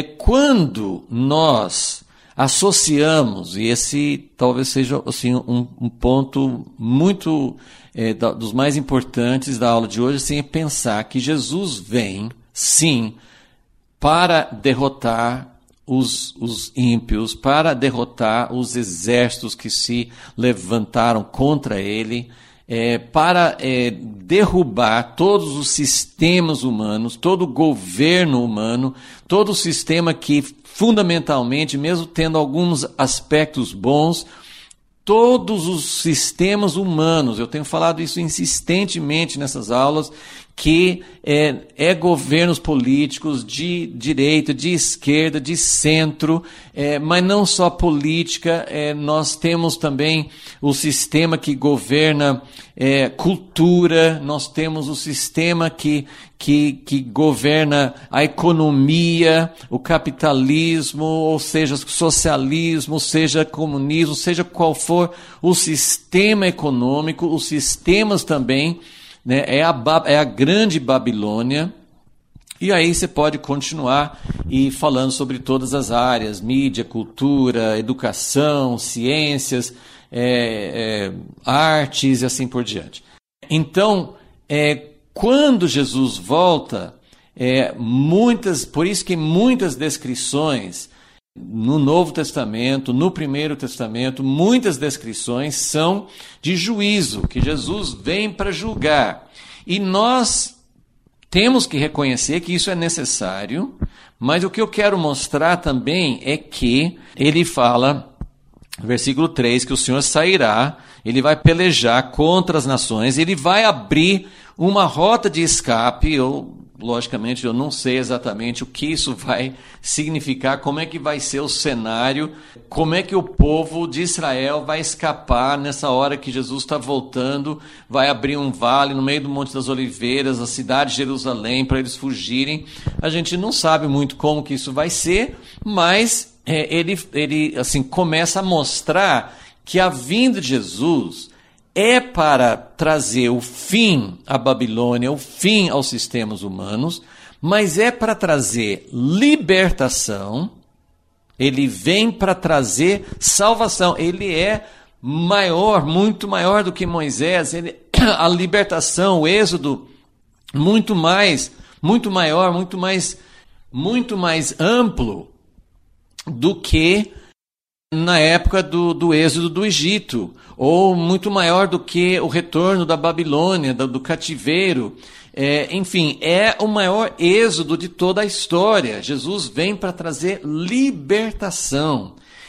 quando nós associamos, e esse talvez seja assim, um ponto muito dos mais importantes da aula de hoje, assim, é pensar que Jesus vem, sim, para derrotar os ímpios, para derrotar os exércitos que se levantaram contra ele, para derrubar todos os sistemas humanos, todo o governo humano, todo o sistema que fundamentalmente, mesmo tendo alguns aspectos bons, todos os sistemas humanos, eu tenho falado isso insistentemente nessas aulas, que governos políticos de direita, de esquerda, de centro, mas não só política, nós temos também o sistema que governa cultura, nós temos o sistema que governa a economia, o capitalismo, ou seja, o socialismo, seja comunismo, seja qual for o sistema econômico, os sistemas também, né, é a grande Babilônia. E aí você pode continuar falando sobre todas as áreas, mídia, cultura, educação, ciências, artes e assim por diante. Então, quando Jesus volta, por isso que muitas descrições no Novo Testamento, no Primeiro Testamento, muitas descrições são de juízo, que Jesus vem para julgar. E nós temos que reconhecer que isso é necessário, mas o que eu quero mostrar também é que ele fala, versículo 3, que o Senhor sairá, ele vai pelejar contra as nações, ele vai abrir uma rota de escape. Logicamente, eu não sei exatamente o que isso vai significar, como é que vai ser o cenário, como é que o povo de Israel vai escapar nessa hora que Jesus está voltando, vai abrir um vale no meio do Monte das Oliveiras, a cidade de Jerusalém, para eles fugirem. A gente não sabe muito como que isso vai ser, mas ele assim, começa a mostrar que a vinda de Jesus é para trazer o fim à Babilônia, o fim aos sistemas humanos, mas é para trazer libertação. Ele vem para trazer salvação. Ele é maior, muito maior do que Moisés. A libertação, o êxodo, muito maior, muito mais amplo do que na época do êxodo do Egito, ou muito maior do que o retorno da Babilônia, do cativeiro. Enfim, é o maior êxodo de toda a história. Jesus vem para trazer libertação.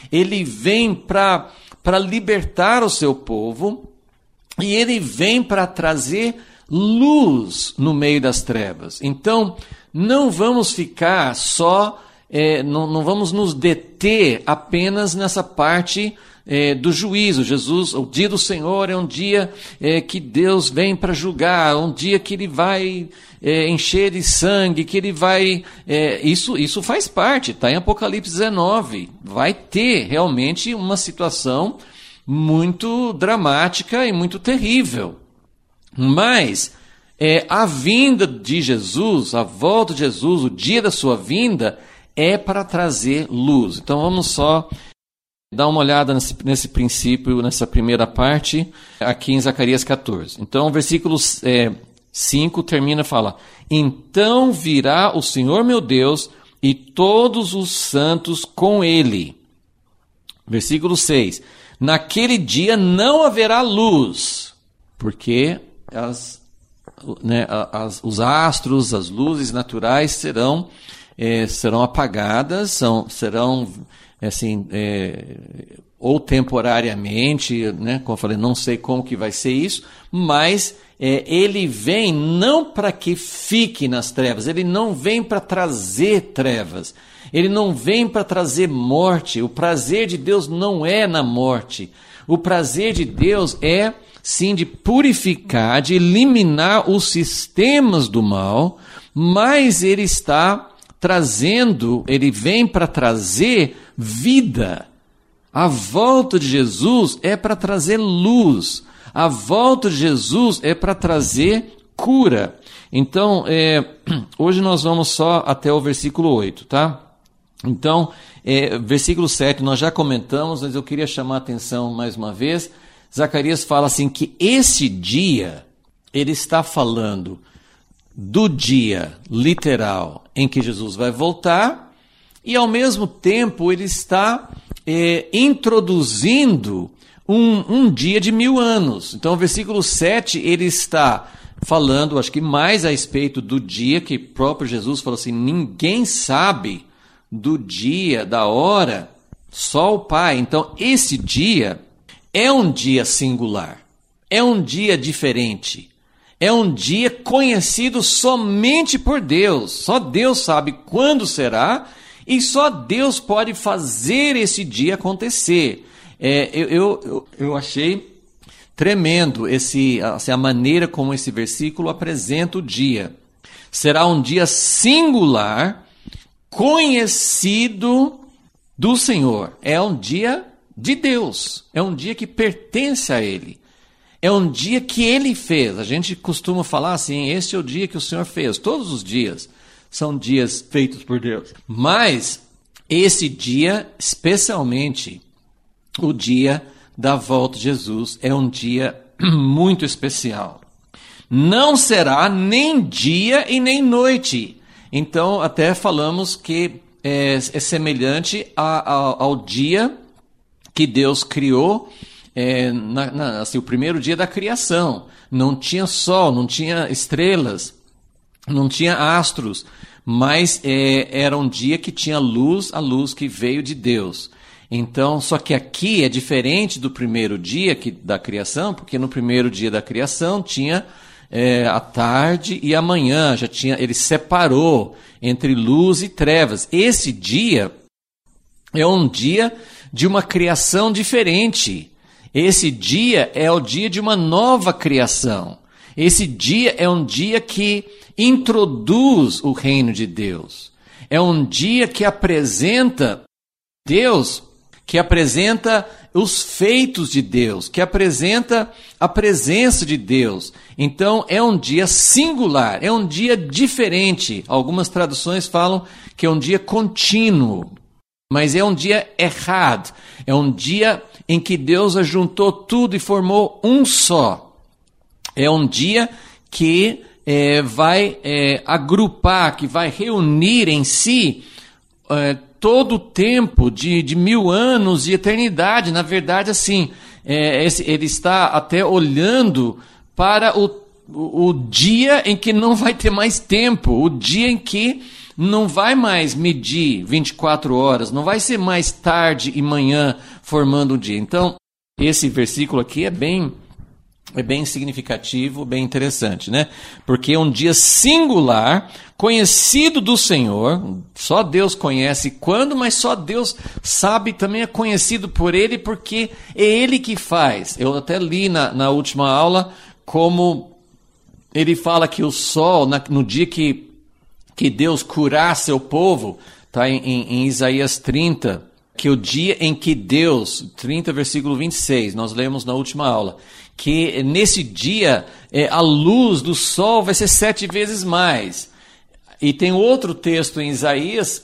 ele vem para libertar o seu povo, e ele vem para trazer luz no meio das trevas. Então, não vamos ficar só, não vamos nos deter apenas nessa parte do juízo. O dia do Senhor é um dia que Deus vem para julgar, um dia que ele vai encher de sangue, que ele vai... Isso faz parte, está em Apocalipse 19. Vai ter realmente uma situação muito dramática e muito terrível. Mas a vinda de Jesus, a volta de Jesus, o dia da sua vinda, é para trazer luz. Então vamos só dar uma olhada nesse princípio, nessa primeira parte, aqui em Zacarias 14. Então o versículo 5 termina e fala: então virá o Senhor meu Deus e todos os santos com ele. Versículo 6. Naquele dia não haverá luz, porque os astros, as luzes naturais serão apagadas, serão assim, ou temporariamente, como eu falei, não sei como que vai ser isso, mas ele vem não para que fique nas trevas, ele não vem para trazer trevas, ele não vem para trazer morte. O prazer de Deus não é na morte, o prazer de Deus é sim de purificar, de eliminar os sistemas do mal, mas ele vem para trazer vida. A volta de Jesus é para trazer luz. A volta de Jesus é para trazer cura. Então, hoje nós vamos só até o versículo 8, tá? Então, versículo 7 nós já comentamos, mas eu queria chamar a atenção mais uma vez. Zacarias fala assim que esse dia, ele está falando do dia literal em que Jesus vai voltar, e ao mesmo tempo ele está introduzindo um dia de 1000 anos. Então o versículo 7 ele está falando, acho que mais a respeito do dia, que o próprio Jesus falou assim, ninguém sabe do dia, da hora, só o Pai. Então esse dia é um dia singular, é um dia diferente. É um dia conhecido somente por Deus. Só Deus sabe quando será e só Deus pode fazer esse dia acontecer. Eu achei tremendo a maneira como esse versículo apresenta o dia. Será um dia singular, conhecido do Senhor. É um dia de Deus. É um dia que pertence a Ele. É um dia que Ele fez. A gente costuma falar assim, esse é o dia que o Senhor fez. Todos os dias são dias feitos por Deus. Mas esse dia, especialmente o dia da volta de Jesus, é um dia muito especial. Não será nem dia e nem noite. Então, até falamos que é semelhante ao dia que Deus criou, assim, o primeiro dia da criação. Não tinha sol, não tinha estrelas, não tinha astros, mas era um dia que tinha luz, a luz que veio de Deus. Então, só que aqui é diferente do primeiro dia da criação, porque no primeiro dia da criação tinha a tarde e a manhã, ele separou entre luz e trevas. Esse dia é um dia de uma criação diferente. Esse dia é o dia de uma nova criação. Esse dia é um dia que introduz o reino de Deus. É um dia que apresenta Deus, que apresenta os feitos de Deus, que apresenta a presença de Deus. Então é um dia singular, é um dia diferente. Algumas traduções falam que é um dia contínuo. Mas é um dia errado, é um dia em que Deus ajuntou tudo e formou um só. É um dia que vai agrupar, que vai reunir em si todo o tempo de 1000 anos de eternidade. Na verdade, assim, ele está até olhando para o dia em que não vai ter mais tempo, o dia em que não vai mais medir 24 horas, não vai ser mais tarde e manhã formando o dia. Então, esse versículo aqui é bem significativo, bem interessante, né? Porque é um dia singular, conhecido do Senhor, só Deus conhece quando, mas só Deus sabe, também é conhecido por Ele, porque é Ele que faz. Eu até li na última aula como ele fala que o sol, no dia que Deus curar seu povo, está em Isaías 30, que o dia em que Deus, 30 versículo 26, nós lemos na última aula, que nesse dia a luz do sol vai ser 7 vezes mais. E tem outro texto em Isaías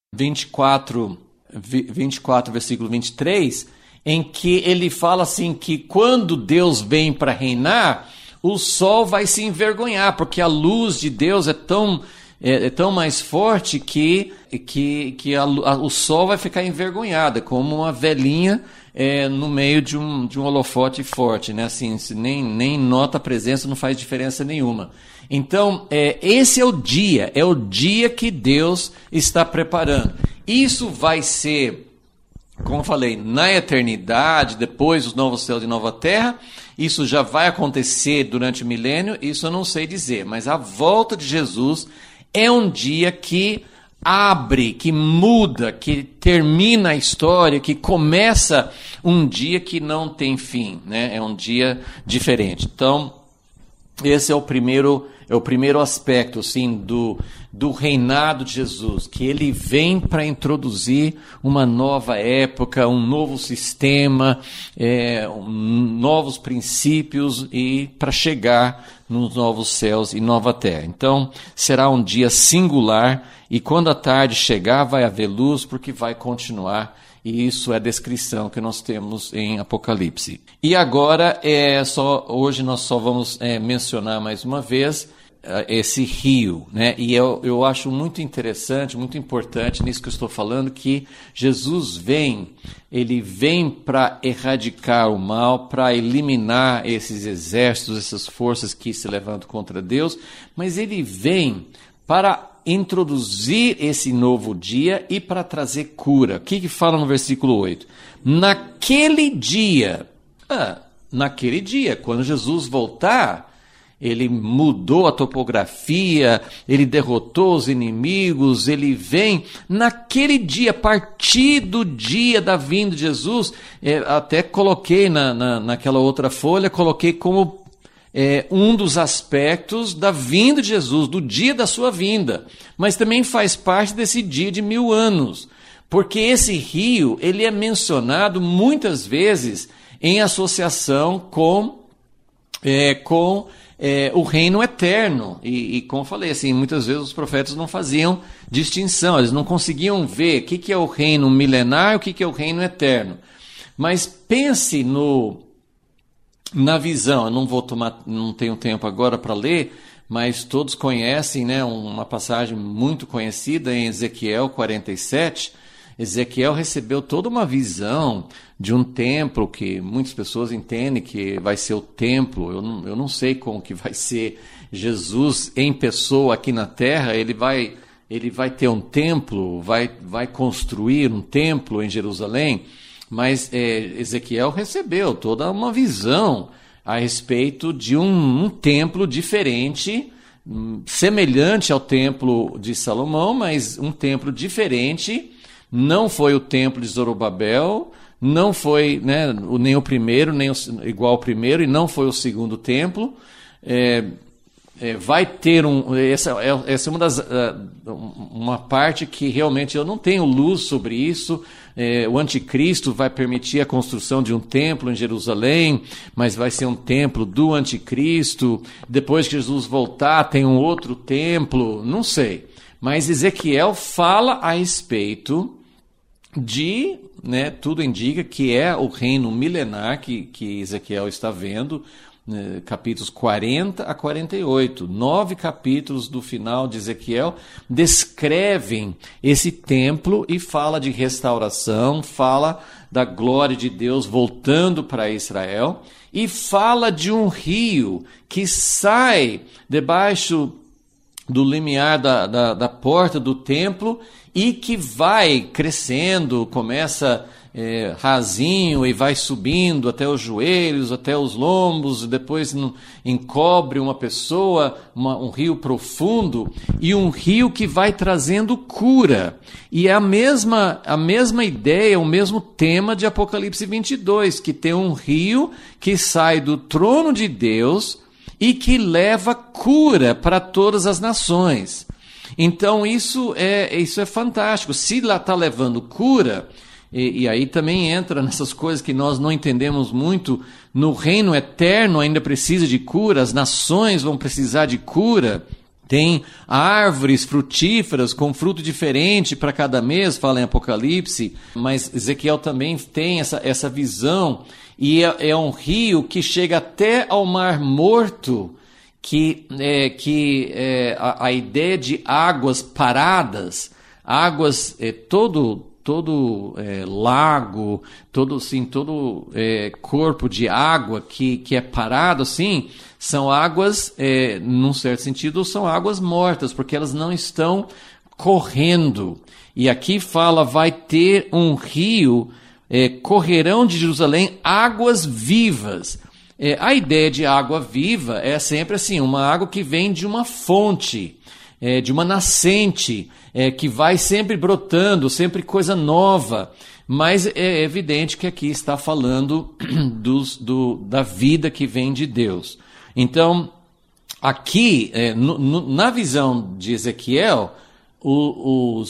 24 versículo 23, em que ele fala assim que quando Deus vem para reinar, o sol vai se envergonhar, porque a luz de Deus é tão mais forte que o sol vai ficar envergonhado, como uma velhinha no meio de um holofote forte, né? Assim, nem nota a presença, não faz diferença nenhuma. Então, esse é o dia que Deus está preparando. Isso vai ser, como eu falei, na eternidade, depois dos novos céus e nova terra. Isso já vai acontecer durante o milênio, isso eu não sei dizer, mas a volta de Jesus é um dia que abre, que muda, que termina a história, que começa um dia que não tem fim, né? É um dia diferente. Então, esse é o primeiro aspecto, assim, do reinado de Jesus, que ele vem para introduzir uma nova época, um novo sistema, novos princípios e para chegar nos novos céus e nova terra. Então, será um dia singular e quando a tarde chegar vai haver luz porque vai continuar. E isso é a descrição que nós temos em Apocalipse. E agora, hoje nós só vamos mencionar mais uma vez esse rio, né? E eu acho muito interessante, muito importante nisso que eu estou falando, que Jesus ele vem para erradicar o mal, para eliminar esses exércitos, essas forças que se levantam contra Deus, mas ele vem para introduzir esse novo dia e para trazer cura. O que fala no versículo 8? Naquele dia, quando Jesus voltar, ele mudou a topografia, ele derrotou os inimigos, ele vem naquele dia, a partir do dia da vinda de Jesus, até coloquei naquela outra folha, coloquei como um dos aspectos da vinda de Jesus, do dia da sua vinda, mas também faz parte desse dia de 1000 anos, porque esse rio ele é mencionado muitas vezes em associação com o reino eterno, e como eu falei, assim, muitas vezes os profetas não faziam distinção, eles não conseguiam ver o que é o reino milenar e o que é o reino eterno, mas pense na visão. Eu não tenho tempo agora para ler, mas todos conhecem, né, uma passagem muito conhecida em Ezequiel 47. Ezequiel recebeu toda uma visão de um templo que muitas pessoas entendem que vai ser o templo. Eu não sei como que vai ser Jesus em pessoa aqui na terra. Ele vai ter um templo, vai construir um templo em Jerusalém. Mas Ezequiel recebeu toda uma visão a respeito de um templo diferente, semelhante ao templo de Salomão, mas um templo diferente. Não foi o templo de Zorobabel, não foi, né, nem o primeiro, nem igual ao primeiro, e não foi o segundo templo. Vai ter essa é uma parte que realmente eu não tenho luz sobre isso. O anticristo vai permitir a construção de um templo em Jerusalém, mas vai ser um templo do anticristo. Depois que Jesus voltar, tem um outro templo, não sei. Mas Ezequiel fala a respeito de, né, tudo indica que é o reino milenar que Ezequiel está vendo, capítulos 40 a 48, 9 capítulos do final de Ezequiel descrevem esse templo e fala de restauração, fala da glória de Deus voltando para Israel e fala de um rio que sai debaixo do limiar da porta do templo e que vai crescendo, começa rasinho e vai subindo até os joelhos, até os lombos, e depois encobre uma pessoa, um rio profundo, e um rio que vai trazendo cura. E é a mesma ideia, o mesmo tema de Apocalipse 22, que tem um rio que sai do trono de Deus e que leva cura para todas as nações. Então isso é fantástico. Se lá está levando cura, e aí também entra nessas coisas que nós não entendemos muito, no reino eterno ainda precisa de cura, as nações vão precisar de cura, tem árvores frutíferas com fruto diferente para cada mês, fala em Apocalipse, mas Ezequiel também tem essa visão, e é um rio que chega até ao Mar Morto, a ideia de águas paradas, águas, todo lago, todo corpo de água que é parado assim, são águas, num certo sentido, são águas mortas, porque elas não estão correndo. E aqui fala, vai ter um rio, correrão de Jerusalém águas vivas. A ideia de água viva é sempre assim, uma água que vem de uma fonte, de uma nascente, que vai sempre brotando, sempre coisa nova. Mas é evidente que aqui está falando da vida que vem de Deus. Então, aqui, na visão de Ezequiel, o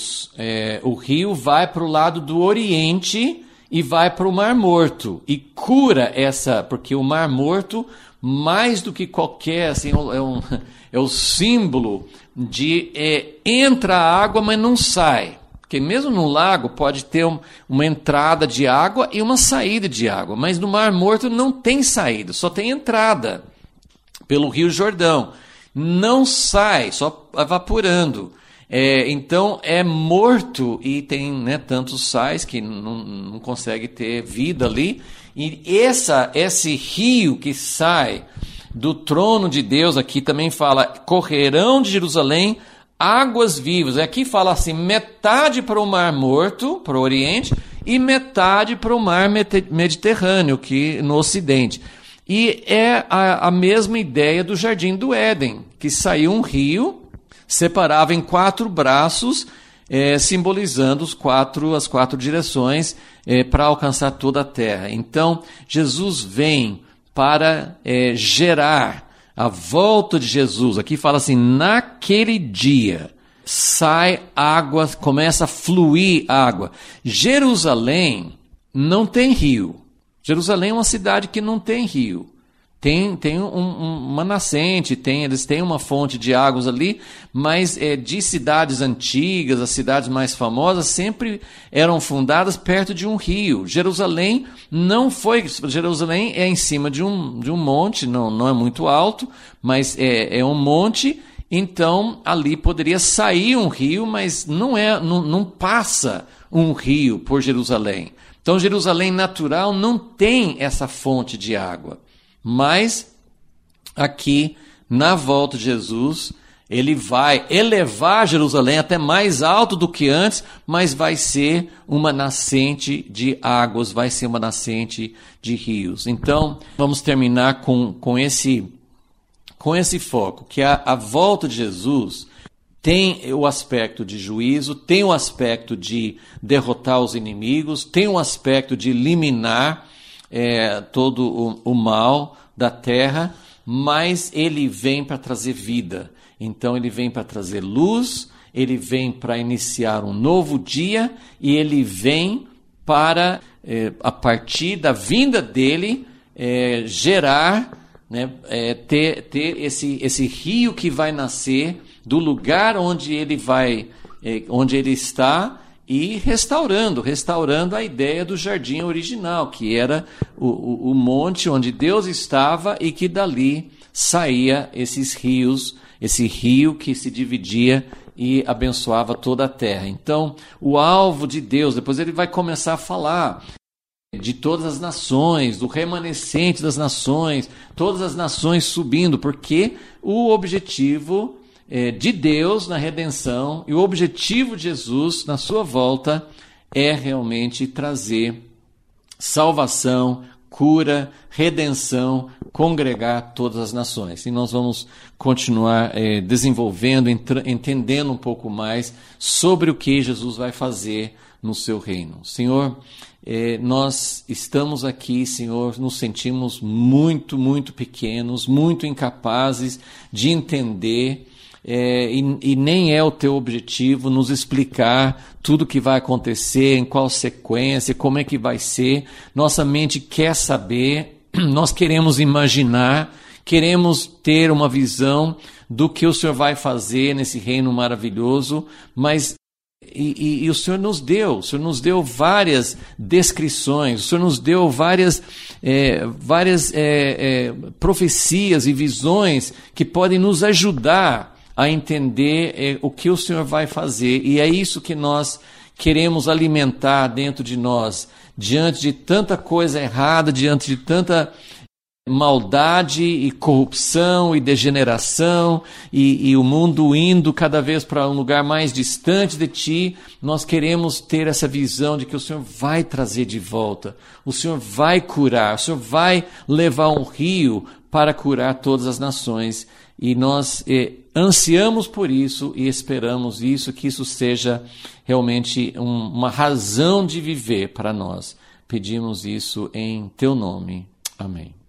rio vai para o lado do Oriente e vai para o Mar Morto e cura porque o Mar Morto, mais do que qualquer, assim, é o símbolo de entra a água, mas não sai. Porque mesmo no lago pode ter uma entrada de água e uma saída de água, mas no Mar Morto não tem saída, só tem entrada pelo Rio Jordão. Não sai, só evaporando. Então é morto e tem tantos sais que não consegue ter vida ali. E esse rio que sai do trono de Deus, aqui também fala, correrão de Jerusalém águas vivas. Aqui fala assim, metade para o Mar Morto, para o Oriente, e metade para o Mar Mediterrâneo, que no Ocidente. E é a mesma ideia do Jardim do Éden, que saiu um rio, separava em 4 braços, simbolizando as 4 direções para alcançar toda a terra. Então, Jesus vem para gerar a volta de Jesus. Aqui fala assim, naquele dia sai água, começa a fluir água. Jerusalém não tem rio. Jerusalém é uma cidade que não tem rio. Tem uma nascente, eles têm uma fonte de águas ali, mas de cidades antigas, as cidades mais famosas, sempre eram fundadas perto de um rio. Jerusalém não foi. Jerusalém é em cima de um monte, não é muito alto, mas é um monte, então ali poderia sair um rio, mas não passa um rio por Jerusalém. Então Jerusalém natural não tem essa fonte de água. Mas aqui, na volta de Jesus, ele vai elevar Jerusalém até mais alto do que antes, mas vai ser uma nascente de águas, vai ser uma nascente de rios. Então, vamos terminar com esse foco, que a volta de Jesus tem o aspecto de juízo, tem o aspecto de derrotar os inimigos, tem o aspecto de eliminar todo o mal da terra, mas ele vem para trazer vida. Então ele vem para trazer luz, ele vem para iniciar um novo dia e ele vem para, a partir da vinda dele, gerar, ter esse rio que vai nascer do lugar onde ele está, e restaurando a ideia do jardim original, que era o monte onde Deus estava e que dali saía esses rios, esse rio que se dividia e abençoava toda a terra. Então, o alvo de Deus, depois ele vai começar a falar de todas as nações, do remanescente das nações, todas as nações subindo, porque o objetivo de Deus na redenção, e o objetivo de Jesus na sua volta é realmente trazer salvação, cura, redenção, congregar todas as nações. E nós vamos continuar desenvolvendo, entendendo um pouco mais sobre o que Jesus vai fazer no seu reino. Senhor, nós estamos aqui, Senhor, nos sentimos muito, muito pequenos, muito incapazes de entender, e nem é o teu objetivo nos explicar tudo o que vai acontecer, em qual sequência, como é que vai ser. Nossa mente quer saber, nós queremos imaginar, queremos ter uma visão do que o Senhor vai fazer nesse reino maravilhoso, mas e o Senhor nos deu várias descrições, o Senhor nos deu várias profecias e visões que podem nos ajudar a entender o que o Senhor vai fazer. E é isso que nós queremos alimentar dentro de nós, diante de tanta coisa errada, diante de tanta maldade e corrupção e degeneração, e o mundo indo cada vez para um lugar mais distante de Ti. Nós queremos ter essa visão de que o Senhor vai trazer de volta, o Senhor vai curar, o Senhor vai levar um rio para curar todas as nações, e nós ansiamos por isso e esperamos isso, que isso seja realmente uma razão de viver para nós. Pedimos isso em Teu nome. Amém.